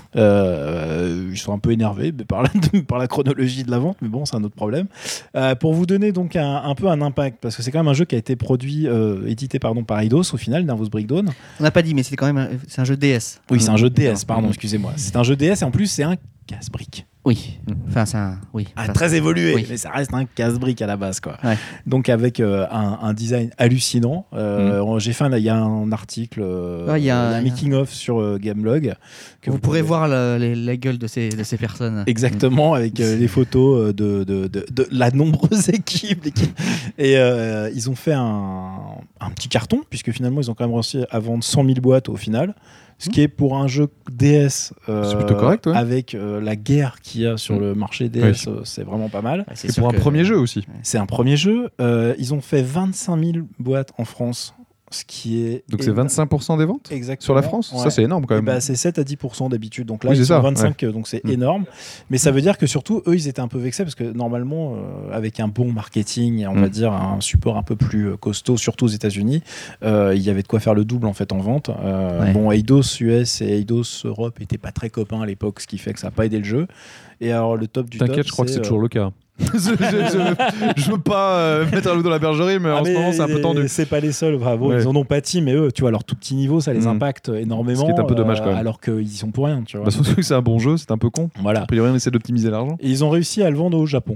Euh, ils sont un peu énervés par la, par la chronologie de la vente, mais bon, c'est un autre problème. Euh, pour vous donner donc un, un peu un impact, parce que c'est quand même un jeu qui a été produit, euh, édité pardon, par Eidos au final, Nervous Breakdown. On n'a pas dit, mais c'est quand même un, c'est un jeu D S. Oui, c'est un jeu D S, pardon, excusez-moi. C'est un jeu D S et en plus c'est un casse-brique. Oui, enfin c'est un, oui. Ah, enfin, très évolué, oui. mais ça reste un casse-brique à la base, quoi. Ouais. Donc avec euh, un, un design hallucinant. Euh, mmh. J'ai fait, il y a un article, euh, ouais, y a un, un making of sur euh, Gameblog. Que vous, vous pourrez pouvez... voir la, la, la gueule de ces, de ces personnes. Exactement, mmh. avec euh, les photos de, de, de, de la nombreuse équipe. Et euh, ils ont fait un, un petit carton, puisque finalement ils ont quand même réussi à vendre cent mille boîtes au final. Ce qui est pour un jeu D S euh, c'est plutôt correct, ouais. avec euh, la guerre qu'il y a sur mmh. le marché D S, oui. euh, c'est vraiment pas mal. Ouais, c'est pour un que... premier jeu aussi. C'est un premier jeu. Euh, ils ont fait vingt-cinq mille boîtes en France. Ce qui est donc c'est vingt-cinq pour cent des ventes Exactement. Sur la France, ouais. Ça c'est énorme quand même. Bah, c'est sept à dix pour cent d'habitude, donc là oui, ils sont ça. vingt-cinq, ouais. donc c'est mmh. énorme. Mais mmh. ça veut dire que surtout eux ils étaient un peu vexés parce que normalement euh, avec un bon marketing, on mmh. va dire un support un peu plus costaud, surtout aux États-Unis, euh, il y avait de quoi faire le double en fait en vente. Euh, ouais. Bon, Eidos U S et Eidos Europe étaient pas très copains à l'époque, ce qui fait que ça n'a pas aidé le jeu. Et alors le top du T'inquiète, top, je crois c'est, que c'est euh... toujours le cas. je, je, je veux pas euh, mettre un loup dans la bergerie, mais ah en mais ce moment c'est un peu tendu. C'est pas les seuls, bravo, ouais. Ils en ont pâti, mais eux, tu vois, leur tout petit niveau, ça les mmh. impacte énormément. Ce qui est un peu dommage quand même. Euh, alors qu'ils y sont pour rien, tu vois. Bah, surtout que c'est un bon jeu, c'est un peu con. Voilà. A priori, on essaie d'optimiser l'argent. Et ils ont réussi à le vendre au Japon.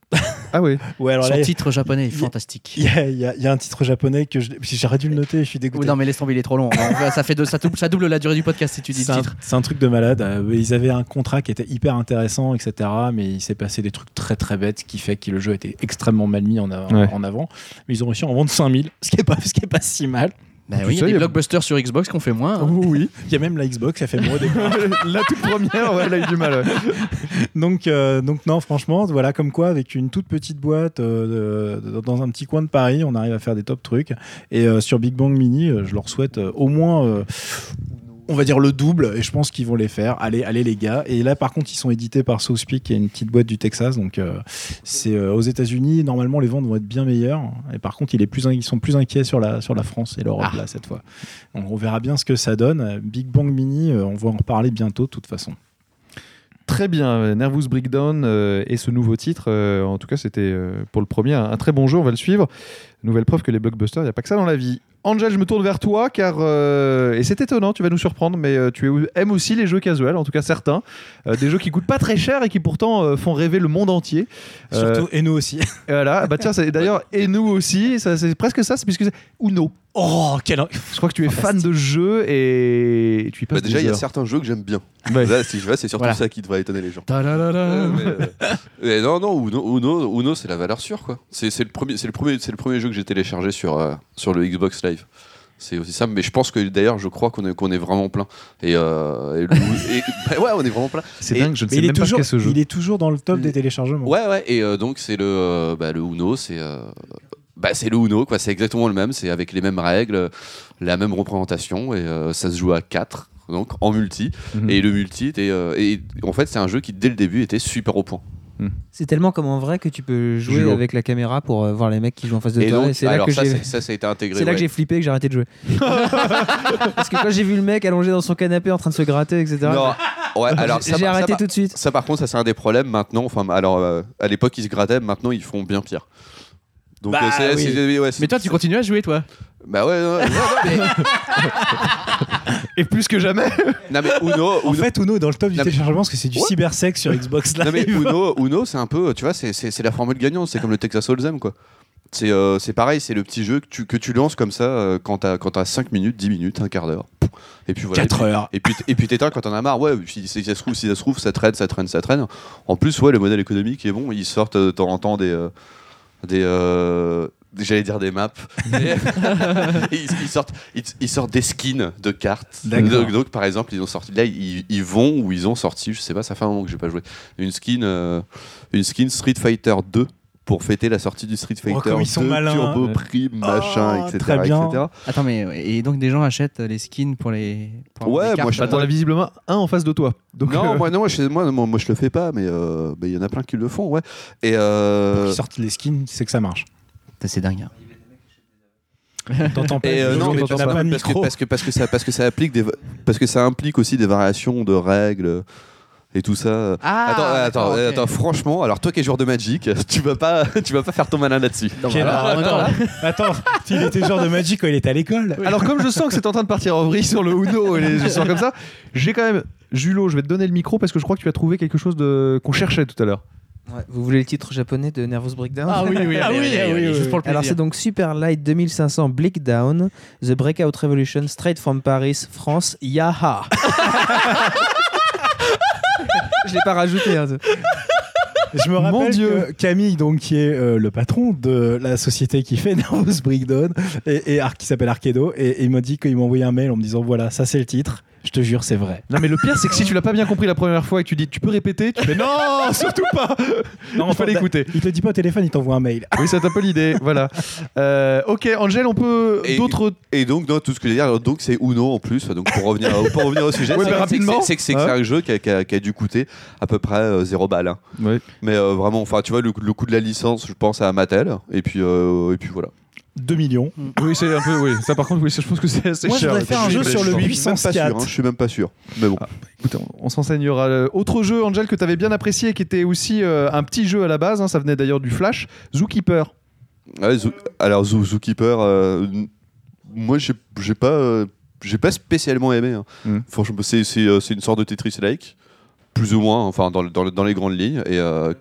Ah oui. Ouais, alors Son là, titre japonais est fantastique. Il y, y, y a un titre japonais que je, j'aurais dû le noter, je suis dégoûté. Oui, non mais laisse tomber, il est trop long. ça fait de, ça, double, ça double la durée du podcast si tu dis c'est le un, titre. C'est un truc de malade. Ils avaient un contrat qui était hyper intéressant, et cetera. Mais il s'est passé des trucs très très bêtes, ce qui fait que le jeu était extrêmement mal mis en, avant, ouais. en avant. Mais ils ont réussi à en vendre cinq mille, ce qui est pas, ce qui est pas si mal. Bah oui, il y a des blockbusters sur Xbox qu'on fait moins. Hein. Oh, oui, il y a même la Xbox qui a fait moins. La toute première, ouais, elle a eu du mal. Ouais. donc, euh, donc non, franchement, voilà, comme quoi, avec une toute petite boîte euh, de, dans un petit coin de Paris, on arrive à faire des top trucs. Et euh, sur Big Bang Mini, euh, je leur souhaite euh, au moins... Euh, on va dire le double, et je pense qu'ils vont les faire. Allez, allez les gars. Et là, par contre, ils sont édités par Southpeak, qui est une petite boîte du Texas. Donc, euh, c'est euh, aux États-Unis. Normalement, les ventes vont être bien meilleures. Et par contre, il est plus in- ils sont plus inquiets sur la sur la France et l'Europe ah. là cette fois. Donc, on verra bien ce que ça donne. Big Bang Mini, euh, on va en reparler bientôt, de toute façon. Très bien, Nervous Breakdown euh, et ce nouveau titre, euh, en tout cas c'était euh, pour le premier un, un très bon jeu, on va le suivre. Nouvelle preuve que les blockbusters, il n'y a pas que ça dans la vie. Angel, je me tourne vers toi car, euh, et c'est étonnant, tu vas nous surprendre, mais euh, tu aimes aussi les jeux casual, en tout cas certains, euh, des jeux qui coûtent pas très cher et qui pourtant euh, font rêver le monde entier. Surtout, euh, et nous aussi. Voilà, bah tiens, c'est, d'ailleurs, et nous aussi, ça, c'est presque ça, c'est puisque c'est Uno. Oh, quel... Je crois que tu es fan de ce jeu et tu y passes bah déjà, il y a heures. certains jeux que j'aime bien. Ouais. Là, si je vois, c'est surtout Voilà. ça qui devrait étonner les gens. Ta-da-da-da. mais, euh, mais non, non, Uno, Uno, Uno c'est la valeur sûre, quoi. C'est, c'est, le premier, c'est, le premier, c'est le premier jeu que j'ai téléchargé sur, euh, sur le Xbox Live. C'est aussi ça, mais je pense que d'ailleurs, je crois qu'on est, qu'on est vraiment plein. Et, euh, et, le, et bah ouais, on est vraiment plein. C'est Et- dingue, je ne Mais sais il est, même pas ce toujours, qu'est ce jeu. il est toujours dans le top des téléchargements. Ouais, ouais, et euh, donc c'est le, euh, bah, le Uno, c'est, euh, bah, c'est le Uno, quoi. C'est exactement le même, c'est avec les mêmes règles, la même représentation, et euh, ça se joue à quatre, donc en multi. Mhm. Et le multi était, euh, et en fait, c'est un jeu qui dès le début était super au point. C'est tellement comme en vrai que tu peux jouer Julo. avec la caméra pour euh, voir les mecs qui jouent en face de Et toi. donc, et c'est là alors que ça, j'ai. c'est- ça, ça a été intégré. C'est là ouais. que j'ai flippé et que j'ai arrêté de jouer. Parce que quand j'ai vu le mec allongé dans son canapé en train de se gratter, et cetera. Non, ouais, alors j'ai ça, j'ai par- arrêté ça, tout de suite. Ça, par contre, ça c'est un des problèmes maintenant. Enfin, alors euh, à l'époque ils se grattaient, maintenant ils font bien pire. Donc Bah euh, c'est, oui. c'est- ouais, c'est- Mais toi, tu continues à jouer, toi. Bah ouais, non, non, non, mais, Et plus que jamais. non, mais Uno, En Uno, fait, Uno est dans le top du Non, mais- téléchargement parce que c'est du Ouais. cybersex sur Xbox Live. non, mais Uno, Uno, c'est un peu, tu vois, c'est, c'est, c'est la formule gagnante. C'est comme le Texas Hold'em, quoi. C'est, euh, c'est pareil, c'est le petit jeu que tu, que tu lances comme ça euh, quand t'as, quand t'as cinq minutes, dix minutes, un quart d'heure. Et puis voilà. quatre Et puis- heures. Et puis, et puis t'éteins quand t'en as marre. Ouais, si, si ça se trouve, si ça se trouve, ça traîne, ça traîne, ça traîne. En plus, ouais, le modèle économique est bon. Ils sortent euh, de temps en temps des, euh, des, euh, j'allais dire des maps. Mais- ils, ils sortent, ils, ils sortent des skins de cartes. D'accord. Donc, donc, par exemple, ils ont sorti. Là, ils, ils vont ou ils ont sorti. Je sais pas, ça fait un moment que j'ai pas joué. Une skin, euh, une skin Street Fighter deux. Pour fêter la sortie du Street Fighter comme ils sont deux, malins. Turbo Ouais. Prime, machin, Oh, et cetera, très bien. et cetera. Attends, mais et donc des gens achètent les skins pour les. Pour avoir Ouais, des cartes, moi, je- euh, Bah, t'en as visiblement un en face de toi. Donc, non, euh, moi, non, moi, je, moi, moi, moi, je le fais pas, mais euh, bah, il y en a plein qui le font, ouais. Et euh, Pour qu'ils sortent les skins, c'est que ça marche. Putain, c'est dingue. hein. T'entends pas, et euh, Jojo, non, mais t'entends parce, pas de parce que, micro. parce que parce que ça parce que ça applique des parce que ça implique aussi des variations de règles et tout ça. Ah, attends, attends, d'accord, ok. attends, franchement, alors toi qui es joueur de Magic, tu vas pas tu vas pas faire ton malin là-dessus. Non, Quel- bah, alors, en même temps, là, Attends, il était genre de Magic quand il était à l'école. Alors comme je sens que c'est en train de partir en vrille sur le Uno et les histoires comme ça, j'ai quand même Julo, je vais te donner le micro parce que je crois que tu as trouvé quelque chose de qu'on cherchait tout à l'heure. Ouais, vous voulez le titre japonais de Nervous Breakdown? Ah oui, oui, Ah allez, oui, allez, ah oui, allez, oui, juste oui. pour le Alors plaisir. c'est donc Super Light deux mille cinq cents Blickdown, The Breakout Revolution, Straight from Paris, France, Yaha. Je l'ai pas rajouté. Hein. Je me Mon rappelle Dieu. que Camille, donc, qui est euh, le patron de la société qui fait Nervous Breakdown, et, et Ar- qui s'appelle Arcado, et, et il m'a dit qu'il m'a envoyé un mail en me disant voilà, ça c'est le titre. Je te jure, c'est vrai. Non mais le pire c'est que si tu l'as pas bien compris la première fois et que tu dis tu peux répéter, tu fais non surtout pas. Non, Il fallait écouter. Il te dit pas au téléphone, il t'envoie un mail. Oui, c'est un peu l'idée, voilà. Euh, ok, Angel, on peut Et- d'autres. Et donc non, tout ce que je veux dire, donc c'est Uno en plus. Donc pour revenir pour revenir au sujet, Ouais, c'est, mais c'est- rapidement. c'est, c'est, c'est que c'est un jeu qui a, qui a- qui a dû coûter à peu près euh, zéro balle. hein. Ouais. Mais euh, vraiment, enfin tu vois le, le coût de la licence, je pense à Mattel. Et puis euh, et puis voilà. deux millions. Oui, c'est un peu. Oui, ça par contre, oui, ça, je pense que c'est assez Moi, je cher. voudrais faire un Je jeu suis- sur le je suis puissance même pas sûr, quatre. hein, je suis même pas sûr. Mais bon. Ah. Écoute, on, on s'enseignera. Euh, Autre jeu, Angel, que tu avais bien apprécié, qui était aussi euh, un petit jeu à la base, hein, ça venait d'ailleurs du Flash, Zookeeper. Ouais, Zoo- alors Zoo- Zookeeper, euh, n- moi j'ai j'ai pas euh, j'ai pas spécialement aimé. hein. Mm. Franchement, c'est c'est euh, c'est une sorte de Tetris-like, plus ou moins, enfin dans le- dans, le- dans les grandes lignes. Et euh,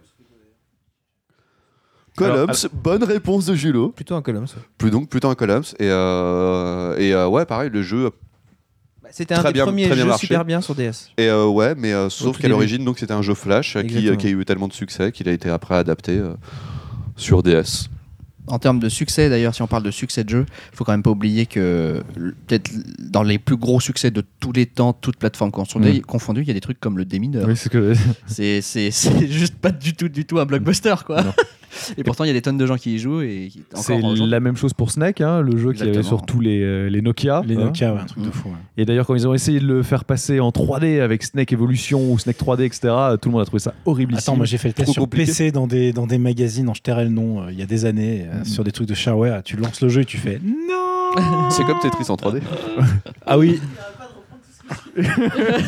Columns, bonne réponse de Julo. Plutôt un column. Plus donc plutôt un Columns et euh, et euh, ouais pareil le jeu C'était un Très des bien- premiers très bien jeux marché. super bien sur D S. et euh, ouais mais euh, sauf tout qu'à début. l'origine donc c'était un jeu Flash euh, qui, Exactement. euh, qui a eu tellement de succès qu'il a été après adapté euh, sur D S. En termes de succès, d'ailleurs, si on parle de succès de jeu, il faut quand même pas oublier que l- peut-être dans les plus gros succès de tous les temps, toutes plateformes confondues, Mm. confondues, il y a des trucs comme le Démineur. Oui, c'est que. C'est, c'est, c'est juste pas du tout, du tout un blockbuster, quoi. Non. Et pourtant, il y a des tonnes de gens qui y jouent et qui encore C'est aujourd'hui- la même chose pour Snake, hein, le jeu qui avait Exactement. sur tous les, euh, les Nokia. Les hein. Nokia, ouais, un truc de Mm. fou. ouais. Et d'ailleurs, quand ils ont essayé de le faire passer en trois D avec Snake Evolution ou Snake trois D, et cetera, tout le monde a trouvé ça horrible. Attends, moi j'ai fait le test Trop sur compliqué. P C dans des, dans des magazines, en je tairai le nom, euh, il y a des années, euh, sur des trucs de shareware. Tu lances le jeu et tu fais non. C'est comme Tetris en trois D. Ah oui.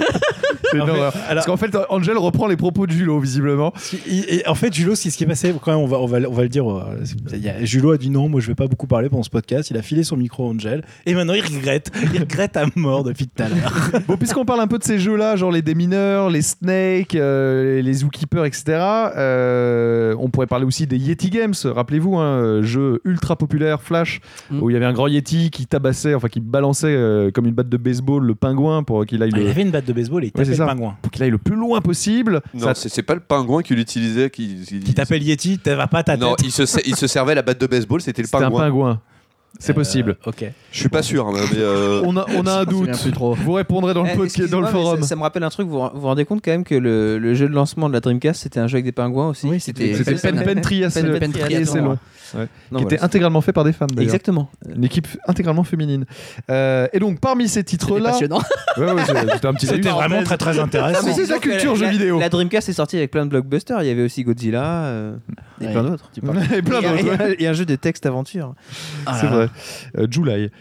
C'est une horreur. Parce qu'en fait, Angel reprend les propos de Julo, visiblement. Et, et en fait, Julo, ce qui est passé, quand même, on va, on va, on va le dire. Euh, y a, Julo a dit non, moi je vais pas beaucoup parler pendant ce podcast. Il a filé son micro à Angel. Et maintenant, il regrette. Il regrette à mort depuis tout à l'heure. Bon, puisqu'on parle un peu de ces jeux-là, genre les Démineurs, les Snake, euh, les Zookeeper, et cetera, euh, on pourrait parler aussi des Yeti Games. Rappelez-vous, un jeu ultra populaire, Flash, mm. où il y avait un grand Yeti qui tabassait, enfin qui balançait euh, comme une batte de baseball le pingouin pour qu'il aille. Ah, le... Il avait une batte de baseball et il tapait ouais, le pingouin. Pour qu'il aille le plus loin possible. Non, ça... c'est, c'est pas le pingouin qui l'utilisait. Qui, qui... qui t'appelle Yeti, tu vas pas ta tête. Non, il se, il se servait la batte de baseball, c'était le c'était pingouin. un pingouin. C'est euh, possible. Ok. Je suis pas sûr, hein, mais euh... on a on a un doute. Vous répondrez dans le, eh, podcast, dans le forum. Ça, ça me rappelle un truc. Vous vous rendez compte quand même que le, le jeu de lancement de la Dreamcast, c'était un jeu avec des pingouins aussi. Oui, c'était c'était Pen Pentry assez long. Ouais. Non, qui voilà, était intégralement fait par des femmes d'ailleurs. Exactement. Une équipe intégralement féminine. Euh, et donc parmi ces titres-là, c'était passionnant. Ouais, ouais, c'était un petit. C'était vraiment très très intéressant. C'est la culture jeu la, vidéo. La Dreamcast est sortie avec plein de blockbusters. Il y avait aussi Godzilla euh, et ouais. plein d'autres. Et plein d'autres. Ouais. Et un jeu de texte aventure. Ah c'est vrai. Euh, July.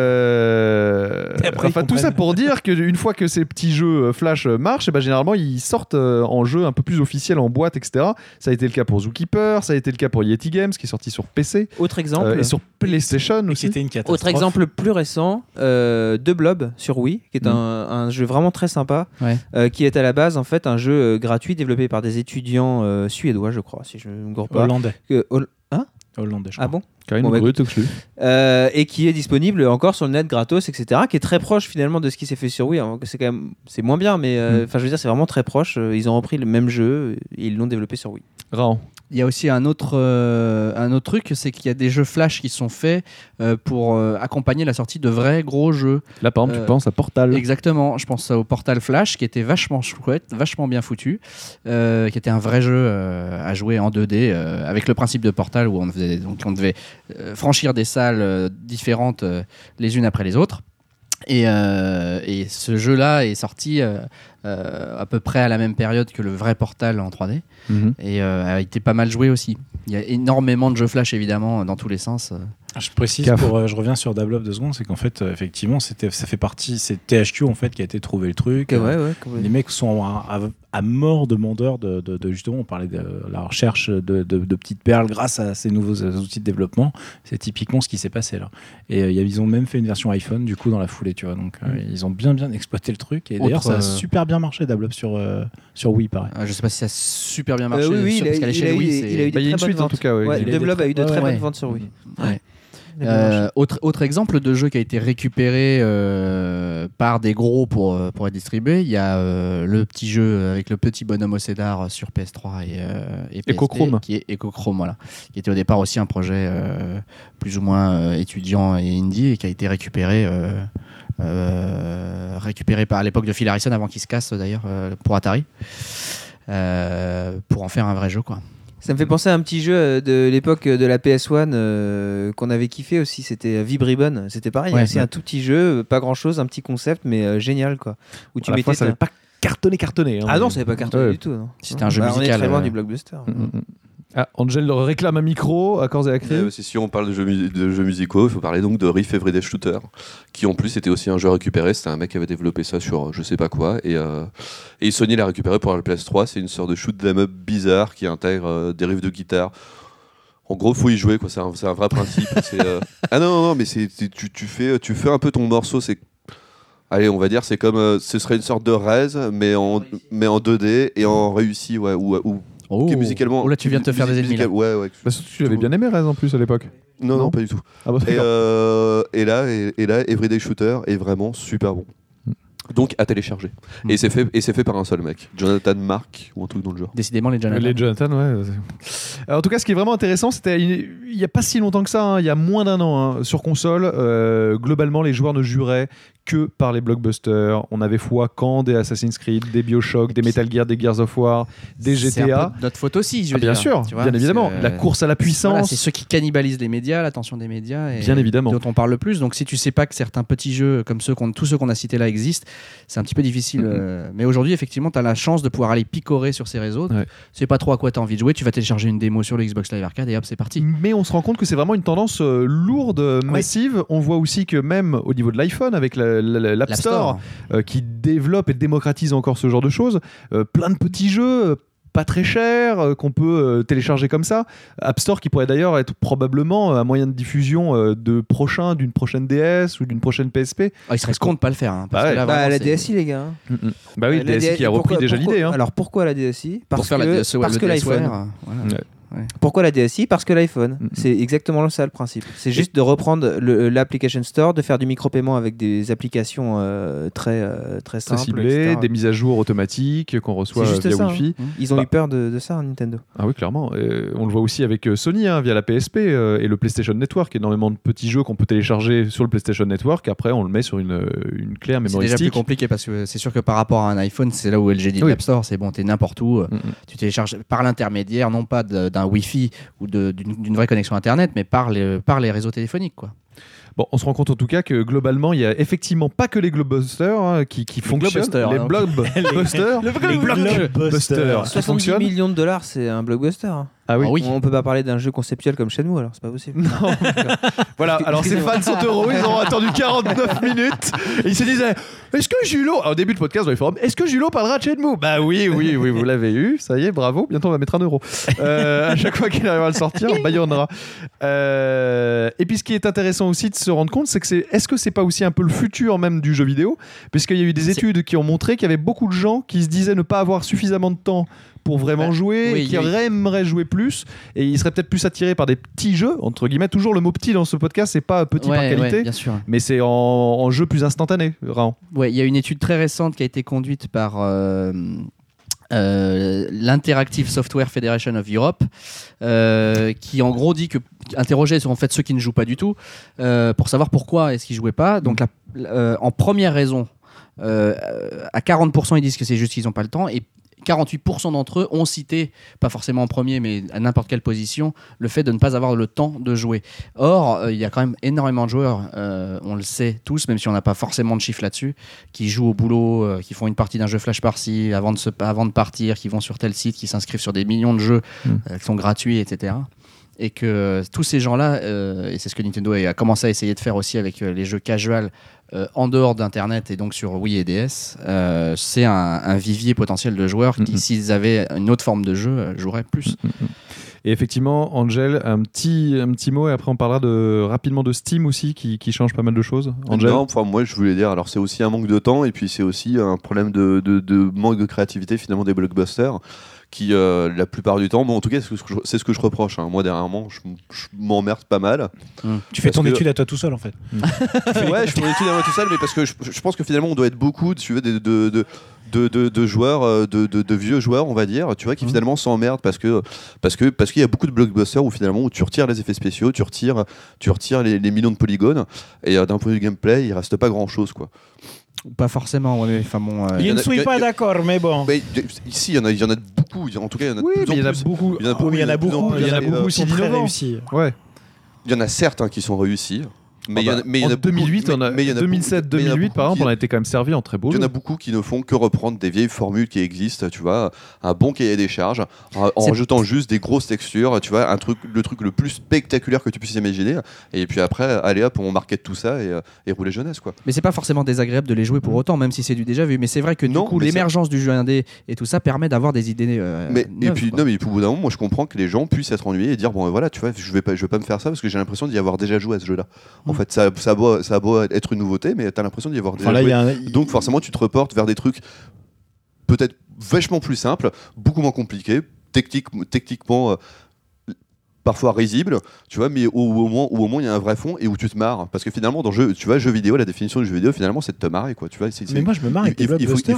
Euh... Après, enfin tout ça pour dire qu'une fois que ces petits jeux Flash marchent, et ben généralement ils sortent en jeu un peu plus officiel en boîte, et cetera. Ça a été le cas pour Zookeeper, ça a été le cas pour Yeti Games qui est sorti sur P C. Autre exemple. Euh, et sur PlayStation et aussi. C'était une catastrophe. Autre exemple plus récent, euh, The Blob sur Wii, qui est mmh. un, un jeu vraiment très sympa, ouais. euh, qui est à la base en fait un jeu euh, gratuit développé par des étudiants euh, suédois, je crois, si je ne me gourre pas. Hollandais. Que, hol- hein Hollandais, je ah crois. bon Bon, bah, brut, euh, et qui est disponible encore sur le net gratos, et cetera. Qui est très proche finalement de ce qui s'est fait sur Wii. Alors, c'est quand même, c'est moins bien, mais enfin, euh, mm. je veux dire, c'est vraiment très proche. Ils ont repris le même jeu et ils l'ont développé sur Wii. Raon. Il y a aussi un autre, euh, un autre truc, c'est qu'il y a des jeux Flash qui sont faits euh, pour euh, accompagner la sortie de vrais gros jeux. Là, par exemple, euh, tu penses à Portal. Exactement. Je pense au Portal Flash, qui était vachement chouette, vachement bien foutu, euh, qui était un vrai jeu euh, à jouer en deux D, euh, avec le principe de Portal où on, faisait, donc on devait euh, franchir des salles euh, différentes euh, les unes après les autres. Et, euh, et ce jeu-là est sorti euh, euh, à peu près à la même période que le vrai Portal en trois D, mm-hmm. et euh, a été pas mal joué aussi. Il y a énormément de jeux Flash évidemment dans tous les sens. Je précise, pour, euh, je reviens sur Dablob deux secondes, c'est qu'en fait, euh, effectivement, c'était, ça fait partie, c'est T H Q en fait qui a été trouvé le truc. Ouais, ouais, les mecs sont à, à, à mort demandeurs de, de, de, justement, on parlait de la recherche de, de, de petites perles grâce à ces nouveaux outils de développement. C'est typiquement ce qui s'est passé là. Et euh, ils ont même fait une version iPhone du coup dans la foulée, tu vois. Donc euh, mmh. ils ont bien bien exploité le truc. Et d'ailleurs, Autre, ça a super bien marché Dablob sur euh, sur Wii, pareil. Euh, je sais pas si ça a super bien marché. Euh, oui, oui, sur, il a, parce qu'à l'échelle Wii, il a eu des très bonnes ventes. En tout cas, ouais, ouais, Dablob a eu de ouais, très ouais. bonnes ventes sur Wii. Ouais. Ouais. Euh, autre, autre exemple de jeu qui a été récupéré euh, par des gros pour, pour être distribué, il y a euh, le petit jeu avec le petit bonhomme au cédar sur P S trois et, euh, et P S P, Echochrome. qui est Echochrome, voilà, qui était au départ aussi un projet euh, plus ou moins euh, étudiant et indie et qui a été récupéré euh, euh, récupéré par à l'époque de Phil Harrison avant qu'il se casse d'ailleurs euh, pour Atari euh, pour en faire un vrai jeu, quoi. Ça me fait penser à un petit jeu de l'époque de la P S un euh, qu'on avait kiffé aussi, c'était Vibribon. C'était pareil, ouais, c'est ouais. un tout petit jeu, pas grand chose, un petit concept, mais euh, génial quoi. Où tu à la mettais fois, ça n'avait pas cartonné, cartonné. Hein, ah non, ça n'avait pas cartonné ouais. du tout. Non. C'était un jeu bah, musical. On est très loin euh... du blockbuster. Mm-hmm. Ah, Angel réclame un micro à corps et à cri. Euh, si on parle de jeux, mu- de jeux musicaux, il faut parler donc de Riff Everyday Shooter, qui en plus était aussi un jeu récupéré. C'était un mec qui avait développé ça sur je sais pas quoi, et, euh, et Sony l'a récupéré pour la P S trois. C'est une sorte de shoot 'em up bizarre qui intègre euh, des riffs de guitare. En gros, faut y jouer, quoi. C'est un, c'est un vrai principe. c'est, euh... Ah non, non, non, mais c'est, c'est, tu, tu fais, tu fais un peu ton morceau. C'est, allez, on va dire, c'est comme, euh, ce serait une sorte de Rez, mais en, mais en deux D et en réussi, ouais, ou, ou Oh, musicalement. Oh là, tu viens de te faire des ennemis. Là. Ouais, ouais. Bah, tu l'avais bien aimé, Rez, en plus, à l'époque. Non, non, non, pas du tout. Ah bah, et, euh, et là, et, et là, Everyday Shooter est vraiment super bon. Donc à télécharger. Mmh. Et c'est fait et c'est fait par un seul mec, Jonathan Mark ou un truc dans le genre. Décidément les Jonathan. Les Jonathan, ouais. Alors, en tout cas, ce qui est vraiment intéressant, c'était il n'y a pas si longtemps que ça, hein, il y a moins d'un an, hein, sur console, euh, globalement, les joueurs ne juraient que par les blockbusters. On avait foi quand des Assassin's Creed, des Bioshock, des Metal Gear, des Gears of War, des G T A. C'est un peu notre faute aussi, je veux ah, bien dire, sûr, tu vois, bien évidemment. euh, la course à la puissance. Voilà, c'est ceux qui cannibalisent les médias, l'attention des médias, et bien évidemment. dont on parle le plus. Donc si tu sais pas que certains petits jeux comme ceux qu'on, tous ceux qu'on a cités là existent, c'est un petit peu difficile. Mm-hmm. Euh, mais aujourd'hui, effectivement, tu as la chance de pouvoir aller picorer sur ces réseaux. Ouais. Tu sais pas trop à quoi tu as envie de jouer, tu vas télécharger une démo sur le Xbox Live Arcade et hop, c'est parti. Mais on se rend compte que c'est vraiment une tendance euh, lourde, massive. Oui. On voit aussi que même au niveau de l'iPhone, avec la, la, l'App Store, euh, qui développe et démocratise encore ce genre de choses, euh, plein de petits jeux. Euh, pas très cher, euh, qu'on peut euh, télécharger comme ça. App Store qui pourrait d'ailleurs être probablement un moyen de diffusion euh, de prochain, d'une prochaine D S ou d'une prochaine P S P. Ah, il serait con de pas le faire. Hein, parce bah que là, bah, la c'est... D S I, les gars. Mm-hmm. Bah oui, la D S I qui a repris pourquoi, déjà pourquoi, l'idée. Hein. Alors pourquoi la D S I ? Parce Pour faire que, la D S I, parce que l'iPhone. Voilà. Ouais. Ouais. Pourquoi la D S I ? Parce que l'iPhone. Mm-hmm. C'est exactement ça le principe. C'est juste et... de reprendre le, l'application store, de faire du micro-paiement avec des applications euh, très, euh, très simples. Très ciblées, des mises à jour automatiques qu'on reçoit via ça, Wi-Fi. Hein. Ils ont bah. eu peur de, de ça, Nintendo. Ah oui, clairement. Et on le voit aussi avec Sony hein, via la P S P euh, et le PlayStation Network. Énormément de petits jeux qu'on peut télécharger sur le PlayStation Network. Après, on le met sur une, une clé, un memory stick. C'est déjà plus compliqué parce que c'est sûr que par rapport à un iPhone, c'est là où L G dit oui. l'App Store. C'est bon, t'es n'importe où. Mm-hmm. Tu télécharges par l'intermédiaire, non pas de, d'un Wi-Fi ou de, d'une, d'une vraie connexion Internet, mais par les, par les réseaux téléphoniques, quoi. Bon, on se rend compte en tout cas que globalement, il y a effectivement pas que les Globebusters hein, qui, qui fonctionnent. Les hein. Blockbusters. Les Blockbusters. soixante-dix millions de dollars, c'est un blockbuster. Hein. Ah oui. Ah oui. On peut pas parler d'un jeu conceptuel comme Shenmue, alors c'est pas possible. Non. Voilà, alors ces fans sont heureux, ils ont attendu quarante-neuf minutes et ils se disaient est-ce que Julo, alors, au début de podcast dans les forums, est-ce que Julo parlera de Shenmue ? Bah oui, oui, oui, vous l'avez eu, ça y est, bravo, bientôt on va mettre un euro. Euh, à chaque fois qu'il arrivera à le sortir, on baillonnera. Euh, et puis ce qui est intéressant aussi de se rendre compte, c'est que c'est, est-ce que c'est pas aussi un peu le futur même du jeu vidéo ? Puisqu'il y a eu des c'est... études qui ont montré qu'il y avait beaucoup de gens qui se disaient ne pas avoir suffisamment de temps pour vraiment jouer, oui, et qui oui. aimeraient jouer plus, et ils seraient peut-être plus attirés par des petits jeux, entre guillemets, toujours le mot petit dans ce podcast, c'est pas petit ouais, par qualité, ouais, bien sûr. mais c'est en, en jeu plus instantané, Raon. Ouais, il y a une étude très récente qui a été conduite par euh, euh, l'Interactive Software Federation of Europe, euh, qui en gros dit que, interrogeait sur en fait ceux qui ne jouent pas du tout, euh, pour savoir pourquoi est-ce qu'ils jouaient pas, donc la, euh, en première raison, euh, à quarante pour cent ils disent que c'est juste qu'ils n'ont pas le temps, et quarante-huit pour cent d'entre eux ont cité, pas forcément en premier, mais à n'importe quelle position, le fait de ne pas avoir le temps de jouer. Or, euh, il y a quand même énormément de joueurs, euh, on le sait tous, même si on n'a pas forcément de chiffres là-dessus, qui jouent au boulot, euh, qui font une partie d'un jeu flash par-ci, avant de, se, avant de partir, qui vont sur tel site, qui s'inscrivent sur des millions de jeux mmh. euh, qui sont gratuits, et cetera. Et que euh, tous ces gens-là, euh, et c'est ce que Nintendo a commencé à essayer de faire aussi avec euh, les jeux casual euh, en dehors d'Internet et donc sur Wii et D S, euh, c'est un, un vivier potentiel de joueurs qui, mm-hmm. s'ils avaient une autre forme de jeu, euh, joueraient plus. Mm-hmm. Et effectivement, Angel, un petit, un petit mot, et après on parlera de, rapidement de Steam aussi, qui, qui change pas mal de choses. Angel ? Non, enfin, moi je voulais dire, alors c'est aussi un manque de temps, et puis c'est aussi un problème de, de, de manque de créativité finalement des blockbusters. Qui, euh, la plupart du temps, bon, en tout cas, c'est ce que je, c'est ce que je reproche. Hein. Moi, dernièrement, je, je m'emmerde pas mal. Mmh. Tu fais ton que... étude à toi tout seul, en fait. Mmh. Ouais, je fais mon étude à moi tout seul, mais parce que je, je pense que finalement, on doit être beaucoup tu veux, de, de, de, de, de, de joueurs, de, de, de vieux joueurs, on va dire, tu vois, qui mmh. finalement s'emmerdent parce que parce que parce qu'il y a beaucoup de blockbusters où finalement où tu retires les effets spéciaux, tu retires, tu retires les, les millions de polygones, et euh, d'un point de vue gameplay, il reste pas grand-chose, quoi. Pas forcément, ouais, enfin bon. Euh... Je ne suis pas d'accord, mais bon. Mais, ici, il y en a, il y en a beaucoup. En tout cas, il y en a oui, de plus mais il y en a plus. beaucoup. Il y en a beaucoup. Il y en a beaucoup. Il y en a beaucoup aussi d'innovants. Ouais. Il y en a certains qui sont réussis. Mais il y en a, mais il y en a deux mille huit, beaucoup, on a, mais, mais deux mille sept deux mille huit par exemple, on a été quand même servi en très beau. Il y en a beaucoup qui ne font que reprendre des vieilles formules qui existent, tu vois, un bon cahier des charges, en, en jetant juste des grosses textures, tu vois, un truc, le truc le plus spectaculaire que tu puisses imaginer. Et puis après, allez hop, on market tout ça et, et rouler jeunesse, quoi. Mais c'est pas forcément désagréable de les jouer pour autant, même si c'est du déjà vu. Mais c'est vrai que du non, coup, l'émergence ça... du jeu indé et tout ça permet d'avoir des idées. Euh, mais neuves, et puis quoi. non, mais au bout d'un moment, moi je comprends que les gens puissent être ennuyés et dire bon voilà, tu vois, je vais pas, je vais pas me faire ça parce que j'ai l'impression d'y avoir déjà joué à ce jeu-là. En mmh. fait, ça, ça a beau, ça a beau être une nouveauté, mais t'as l'impression d'y avoir déjà enfin, joué. Un... Donc forcément, tu te reportes vers des trucs peut-être vachement plus simples, beaucoup moins compliqués, technique, techniquement euh, parfois risibles, tu vois, mais où, où, au moins où au moins il y a un vrai fond et où tu te marres. Parce que finalement, dans jeu, tu vois, jeu vidéo, la définition du jeu vidéo, finalement, c'est de te marrer, quoi. Tu vois, c'est, c'est... Mais moi, je me marre avec les blockbusters.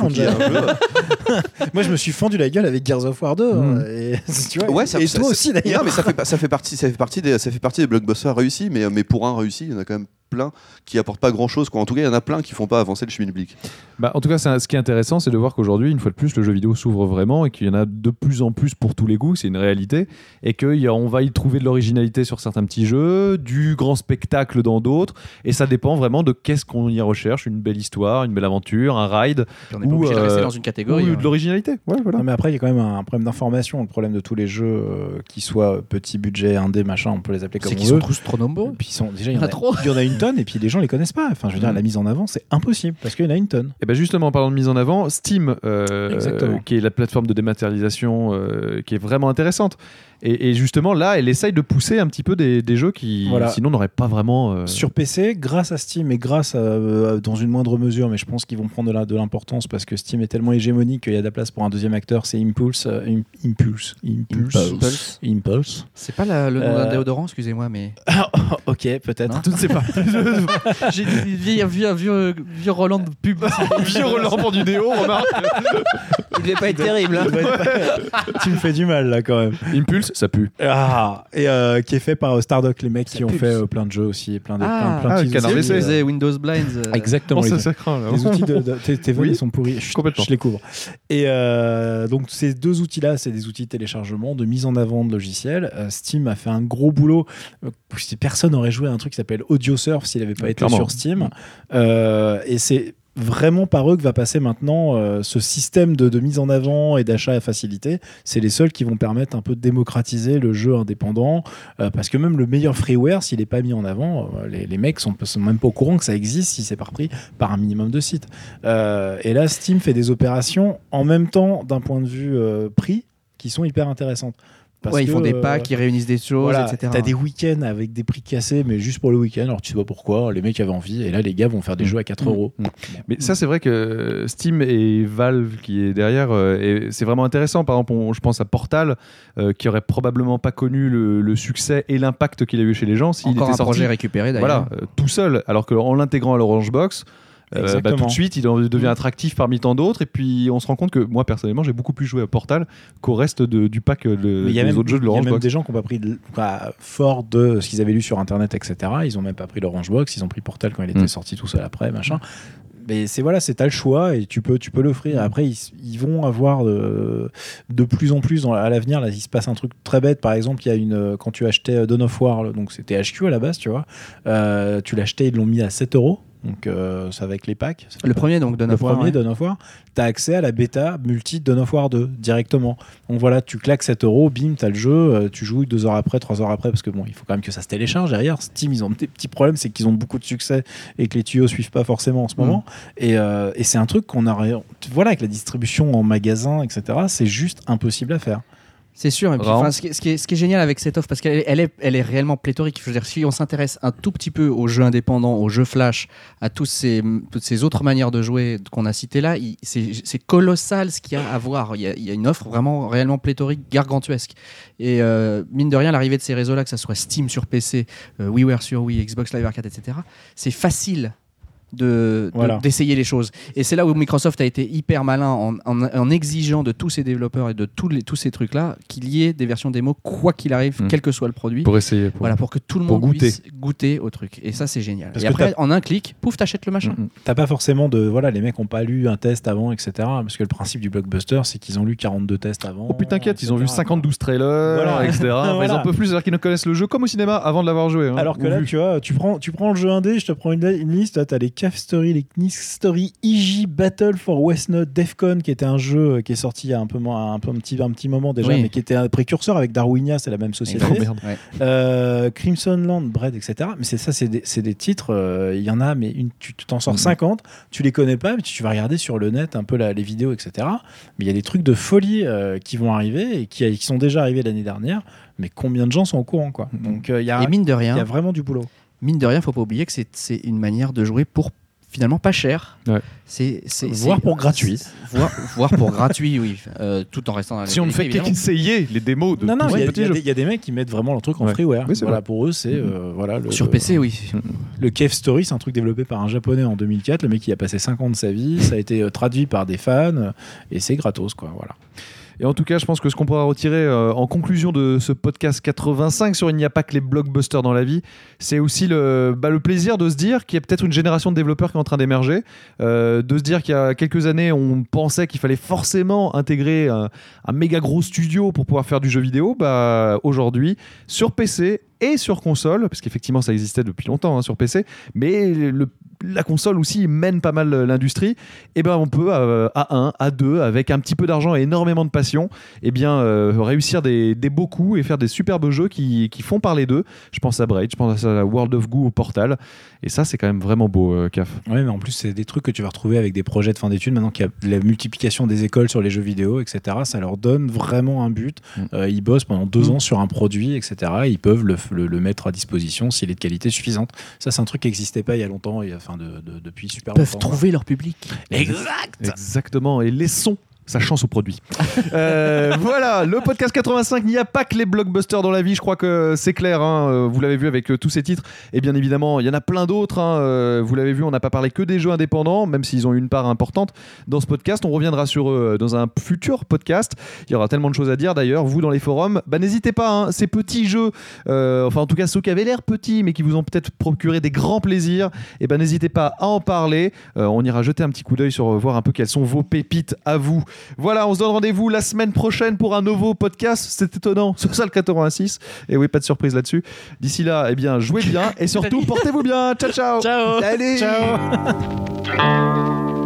Moi, je me suis fendu la gueule avec Gears of War deux. Mmh. Et, tu vois, ouais, ça, et ça, toi ça, aussi, d'ailleurs. Non, mais ça fait, ça fait partie, ça fait partie des, ça fait partie des blockbusters réussis, mais, mais pour un réussi, il y en a quand même plein qui apportent pas grand chose, quoi. En tout cas il y en a plein qui font pas avancer le schmilblick. Bah, en tout cas, c'est un, ce qui est intéressant, c'est de voir qu'aujourd'hui, une fois de plus, le jeu vidéo s'ouvre vraiment et qu'il y en a de plus en plus pour tous les goûts, c'est une réalité, et qu'on va y trouver de l'originalité sur certains petits jeux, du grand spectacle dans d'autres, et ça dépend vraiment de qu'est-ce qu'on y recherche, une belle histoire, une belle aventure, un ride, on n'est pas obligé de rester dans une catégorie. Ou hein. de l'originalité. Ouais, voilà. Non, mais après, il y a quand même un, un problème d'information. Le problème de tous les jeux, euh, qui soient petits budget, indé, machin, on peut les appeler comme c'est on qu'ils veut. sont tous trop nombreux. Puis ils sont, déjà, il y, Il y en a trop. il y en a une tonne, et puis les gens les connaissent pas. Enfin, je veux dire, la mise en avant, c'est impossible parce qu'il y en a une tonne. Et ben justement, en parlant de mise en avant, Steam, euh, Exactement. euh, qui est la plateforme de dématérialisation euh, qui est vraiment intéressante. Et, et justement, là, elle essaye de pousser un petit peu des, des jeux qui, Voilà. sinon, n'auraient pas vraiment... Euh... Sur P C, grâce à Steam et grâce à, euh, dans une moindre mesure, mais je pense qu'ils vont prendre de, la, de l'importance parce que Steam est tellement hégémonique qu'il y a de la place pour un deuxième acteur, c'est Impulse. Euh, Im- Impulse. Impulse. Impulse. Impulse. C'est pas la- le nom Euh, d'un déodorant, excusez-moi, mais. Ok, peut-être. Non. Je ne sais pas. J'ai dit vieux, vieux, vieux, vieux Roland de pub. Vieux Roland pour du déo, remarque. Il devait pas être terrible. Hein. Tu me fais du mal là quand même. Impulse, ça pue. Ah, et euh, qui est fait par euh, Stardock, les mecs Ça qui ont pulse. fait euh, plein de jeux aussi, et plein de Ah, plein, plein de ah, petits Canard outils, W C. euh, faisait Windows Blinds. euh, Exactement. Oh, les, ça, ça craint, là. les outils de, de- tes, tes volets Oui, sont pourris. Chut, complètement. Je les couvre. Et euh, donc ces deux outils-là, c'est des outils de téléchargement, de mise en avant de logiciels. Euh, Steam a fait un gros boulot. Euh, personne n'aurait joué à un truc qui s'appelle AudioSurf s'il n'avait pas été Clairement. sur Steam. Euh, et c'est vraiment par eux que va passer maintenant euh, ce système de, de mise en avant et d'achat à facilité. C'est les seuls qui vont permettre un peu de démocratiser le jeu indépendant, euh, parce que même le meilleur freeware, s'il n'est pas mis en avant, euh, les, les mecs sont, sont même pas au courant que ça existe si c'est pas repris par un minimum de sites. Euh, et là, Steam fait des opérations en même temps d'un point de vue euh, prix qui sont hyper intéressantes. Parce Ouais, ils que, font des euh, packs, ils réunissent des choses, voilà, et cetera. t'as des week-ends avec des prix cassés, mais juste pour le week-end. Alors tu sais pas pourquoi, les mecs avaient envie, et là les gars vont faire des Mmh. jeux à quatre euros. Mmh. Mais ça, c'est vrai que Steam et Valve qui est derrière, euh, et c'est vraiment intéressant. Par exemple, on- je pense à Portal, euh, qui aurait probablement pas connu le, le succès et l'impact qu'il a eu chez les gens s'il Encore était un sorti projet récupéré d'ailleurs. voilà, euh, tout seul, alors qu'en l'intégrant à l'Orange Box, euh, bah, Exactement. tout de suite, il en devient attractif parmi tant d'autres. Et puis, on se rend compte que moi, personnellement, j'ai beaucoup plus joué à Portal qu'au reste de- du pack de, Mais il y a des même, autres jeux de il y a l'Orange même Box. des gens qui n'ont pas pris de- quoi, fort de ce qu'ils avaient lu sur internet, et cetera. Ils ont même pas pris l'Orange Box, ils ont pris Portal quand il était Mm. sorti tout seul après, machin. Mais c'est voilà, c'est t'as le choix et tu peux, tu peux l'offrir. Après, ils, ils vont avoir de, de plus en plus dans- à l'avenir. Là, il se passe un truc très bête. Par exemple, il y a une quand tu achetais Dawn of War, donc c'était H Q à la base, tu vois. Euh, tu l'achetais, ils l'ont mis à sept euros. Donc euh, c'est avec les packs. Le premier, donc, Dawn Le of War, premier, ouais. Dawn of War, tu as accès à la bêta multi de Dawn of War deux directement. Donc voilà, tu claques sept euros, bim, tu as le jeu, euh, tu joues deux heures après, trois heures après, parce que bon, il faut quand même que ça se télécharge derrière. Steam, ils ont des petits problèmes, c'est qu'ils ont beaucoup de succès et que les tuyaux suivent pas forcément en ce moment. Et, euh, et c'est un truc qu'on a. Voilà, avec la distribution en magasin, et cetera, c'est juste impossible à faire. C'est sûr. Et puis, Vraiment. enfin, ce, qui est, ce, qui est, ce qui est génial avec cette offre, parce qu'elle est, elle est, elle est réellement pléthorique. Je veux dire, si on s'intéresse un tout petit peu aux jeux indépendants, aux jeux flash, à tous ces, toutes ces autres manières de jouer qu'on a citées là, il- c'est c'est colossal ce qu'il y a à voir. Il y a, il y a une offre vraiment réellement pléthorique, gargantuesque. Et euh, mine de rien, l'arrivée de ces réseaux-là, que ce soit Steam sur P C, euh, WiiWare sur Wii, Xbox Live Arcade, et cetera, c'est facile de, de- Voilà. d'essayer les choses. Et c'est là où Microsoft a été hyper malin en, en- en exigeant de tous ses développeurs et de tous, les, tous ces trucs-là qu'il y ait des versions démo, quoi qu'il arrive, Mm. quel que soit le produit. Pour essayer. Pour... Voilà, pour que tout le pour monde goûter. puisse goûter au truc. Et ça, c'est génial. Parce et que après, t'as- en un clic, pouf, t'achètes le machin. Mm. T'as pas forcément de. Voilà, les mecs ont pas lu un test avant, et cetera. Parce que le principe du blockbuster, c'est qu'ils ont lu quarante-deux tests avant. Oh putain, t'inquiète, ils ont vu et cetera. cinquante-douze trailers, Voilà. et cetera. Enfin, Voilà. Ils en peuvent plus, c'est-à-dire qu'ils ne connaissent le jeu comme au cinéma avant de l'avoir joué. hein. Alors que Ou là, vu. tu vois, tu prends, tu prends le jeu indé, je te prends une, une liste, là, t'as les Cave Story, les Knick Story, E J Battle for Westnode, Defcon, qui était un jeu qui est sorti il y a un peu moins, un peu un petit, un petit moment déjà, Oui. mais qui était un précurseur avec Darwinia, c'est la même société. Oh, merde. Ouais. Euh, Crimson Land, Bread, et cetera. Mais c'est ça, c'est des, c'est des titres, euh, il y en a, mais une, tu tu t'en sors Mhm. cinquante, tu les connais pas, mais tu vas regarder sur le net un peu la- les vidéos, et cetera. Mais il y a des trucs de folie euh, qui vont arriver et qui, qui sont déjà arrivés l'année dernière, mais combien de gens sont au courant, quoi. Mhm. Donc euh, il y a, Et mine de il y rien, a vraiment du boulot. mine de rien, faut pas oublier que c'est, c'est une manière de jouer pour finalement pas cher. Ouais. C'est, c'est, Voire c'est- pour gratuit. c'est- Voire, voire pour gratuit, oui. Euh, tout en restant dans la Si on ne fait légalité, évidemment. qu'essayer les démos de Non, non, tous il y, ces a- petits il y a jeux. des- il y a des mecs qui mettent vraiment le truc en Ouais. freeware. Oui, c'est voilà, vrai. pour eux, c'est euh, voilà, le, Sur P C, oui. le Cave Story, c'est un truc développé par un japonais en deux mille quatre. Le mec, il a passé cinq ans de sa vie. Ça a été euh, traduit par des fans euh, et c'est gratos, quoi. Voilà. Et en tout cas, je pense que ce qu'on pourra retirer euh, en conclusion de ce podcast quatre-vingt-cinq sur Il n'y a pas que les blockbusters dans la vie, c'est aussi le, bah, le plaisir de se dire qu'il y a peut-être une génération de développeurs qui est en train d'émerger, euh, de se dire qu'il y a quelques années, on pensait qu'il fallait forcément intégrer un, un méga gros studio pour pouvoir faire du jeu vidéo. Bah, aujourd'hui, sur P C et sur console, parce qu'effectivement ça existait depuis longtemps hein, sur P C, mais le, la console aussi mène pas mal l'industrie, et ben on peut euh, à un, à deux, avec un petit peu d'argent et énormément de passion, et bien euh, réussir des, des beaux coups et faire des superbes jeux qui, qui font parler d'eux. Je pense à Braid, je pense à World of Goo ou Portal, et ça c'est quand même vraiment beau, euh, Caf. Ouais, mais en plus c'est des trucs que tu vas retrouver avec des projets de fin d'études, maintenant qu'il y a la multiplication des écoles sur les jeux vidéo, et cetera. Ça leur donne vraiment un but. Mm. Euh, ils bossent pendant deux mm. ans sur un produit, et cetera. Ils peuvent le, le, le mettre à disposition s'il est de qualité suffisante. Ça c'est un truc qui n'existait pas il y a longtemps, et, enfin de, de, depuis super longtemps. Ils peuvent trouver leur public. Exact. Exactement, et laissons sa chance au produit. euh, voilà, le podcast quatre-vingt-cinq, il n'y a pas que les blockbusters dans la vie, je crois que c'est clair, hein, vous l'avez vu avec euh, tous ces titres, et bien évidemment, il y en a plein d'autres, hein, euh, vous l'avez vu, on n'a pas parlé que des jeux indépendants, même s'ils ont une part importante dans ce podcast, on reviendra sur eux dans un futur podcast, il y aura tellement de choses à dire d'ailleurs, vous dans les forums, bah, n'hésitez pas, hein, ces petits jeux, euh, enfin en tout cas ceux qui avaient l'air petits, mais qui vous ont peut-être procuré des grands plaisirs, et ben n'hésitez pas à en parler, euh, on ira jeter un petit coup d'œil sur euh, voir un peu quelles sont vos pépites à vous. Voilà, on se donne rendez-vous la semaine prochaine pour un nouveau podcast. C'est étonnant, sur Salle quatre-vingt-six. Et oui, pas de surprise là-dessus. D'ici là, eh bien, jouez bien et surtout, portez-vous bien. Ciao, ciao. Ciao. Allez. Ciao.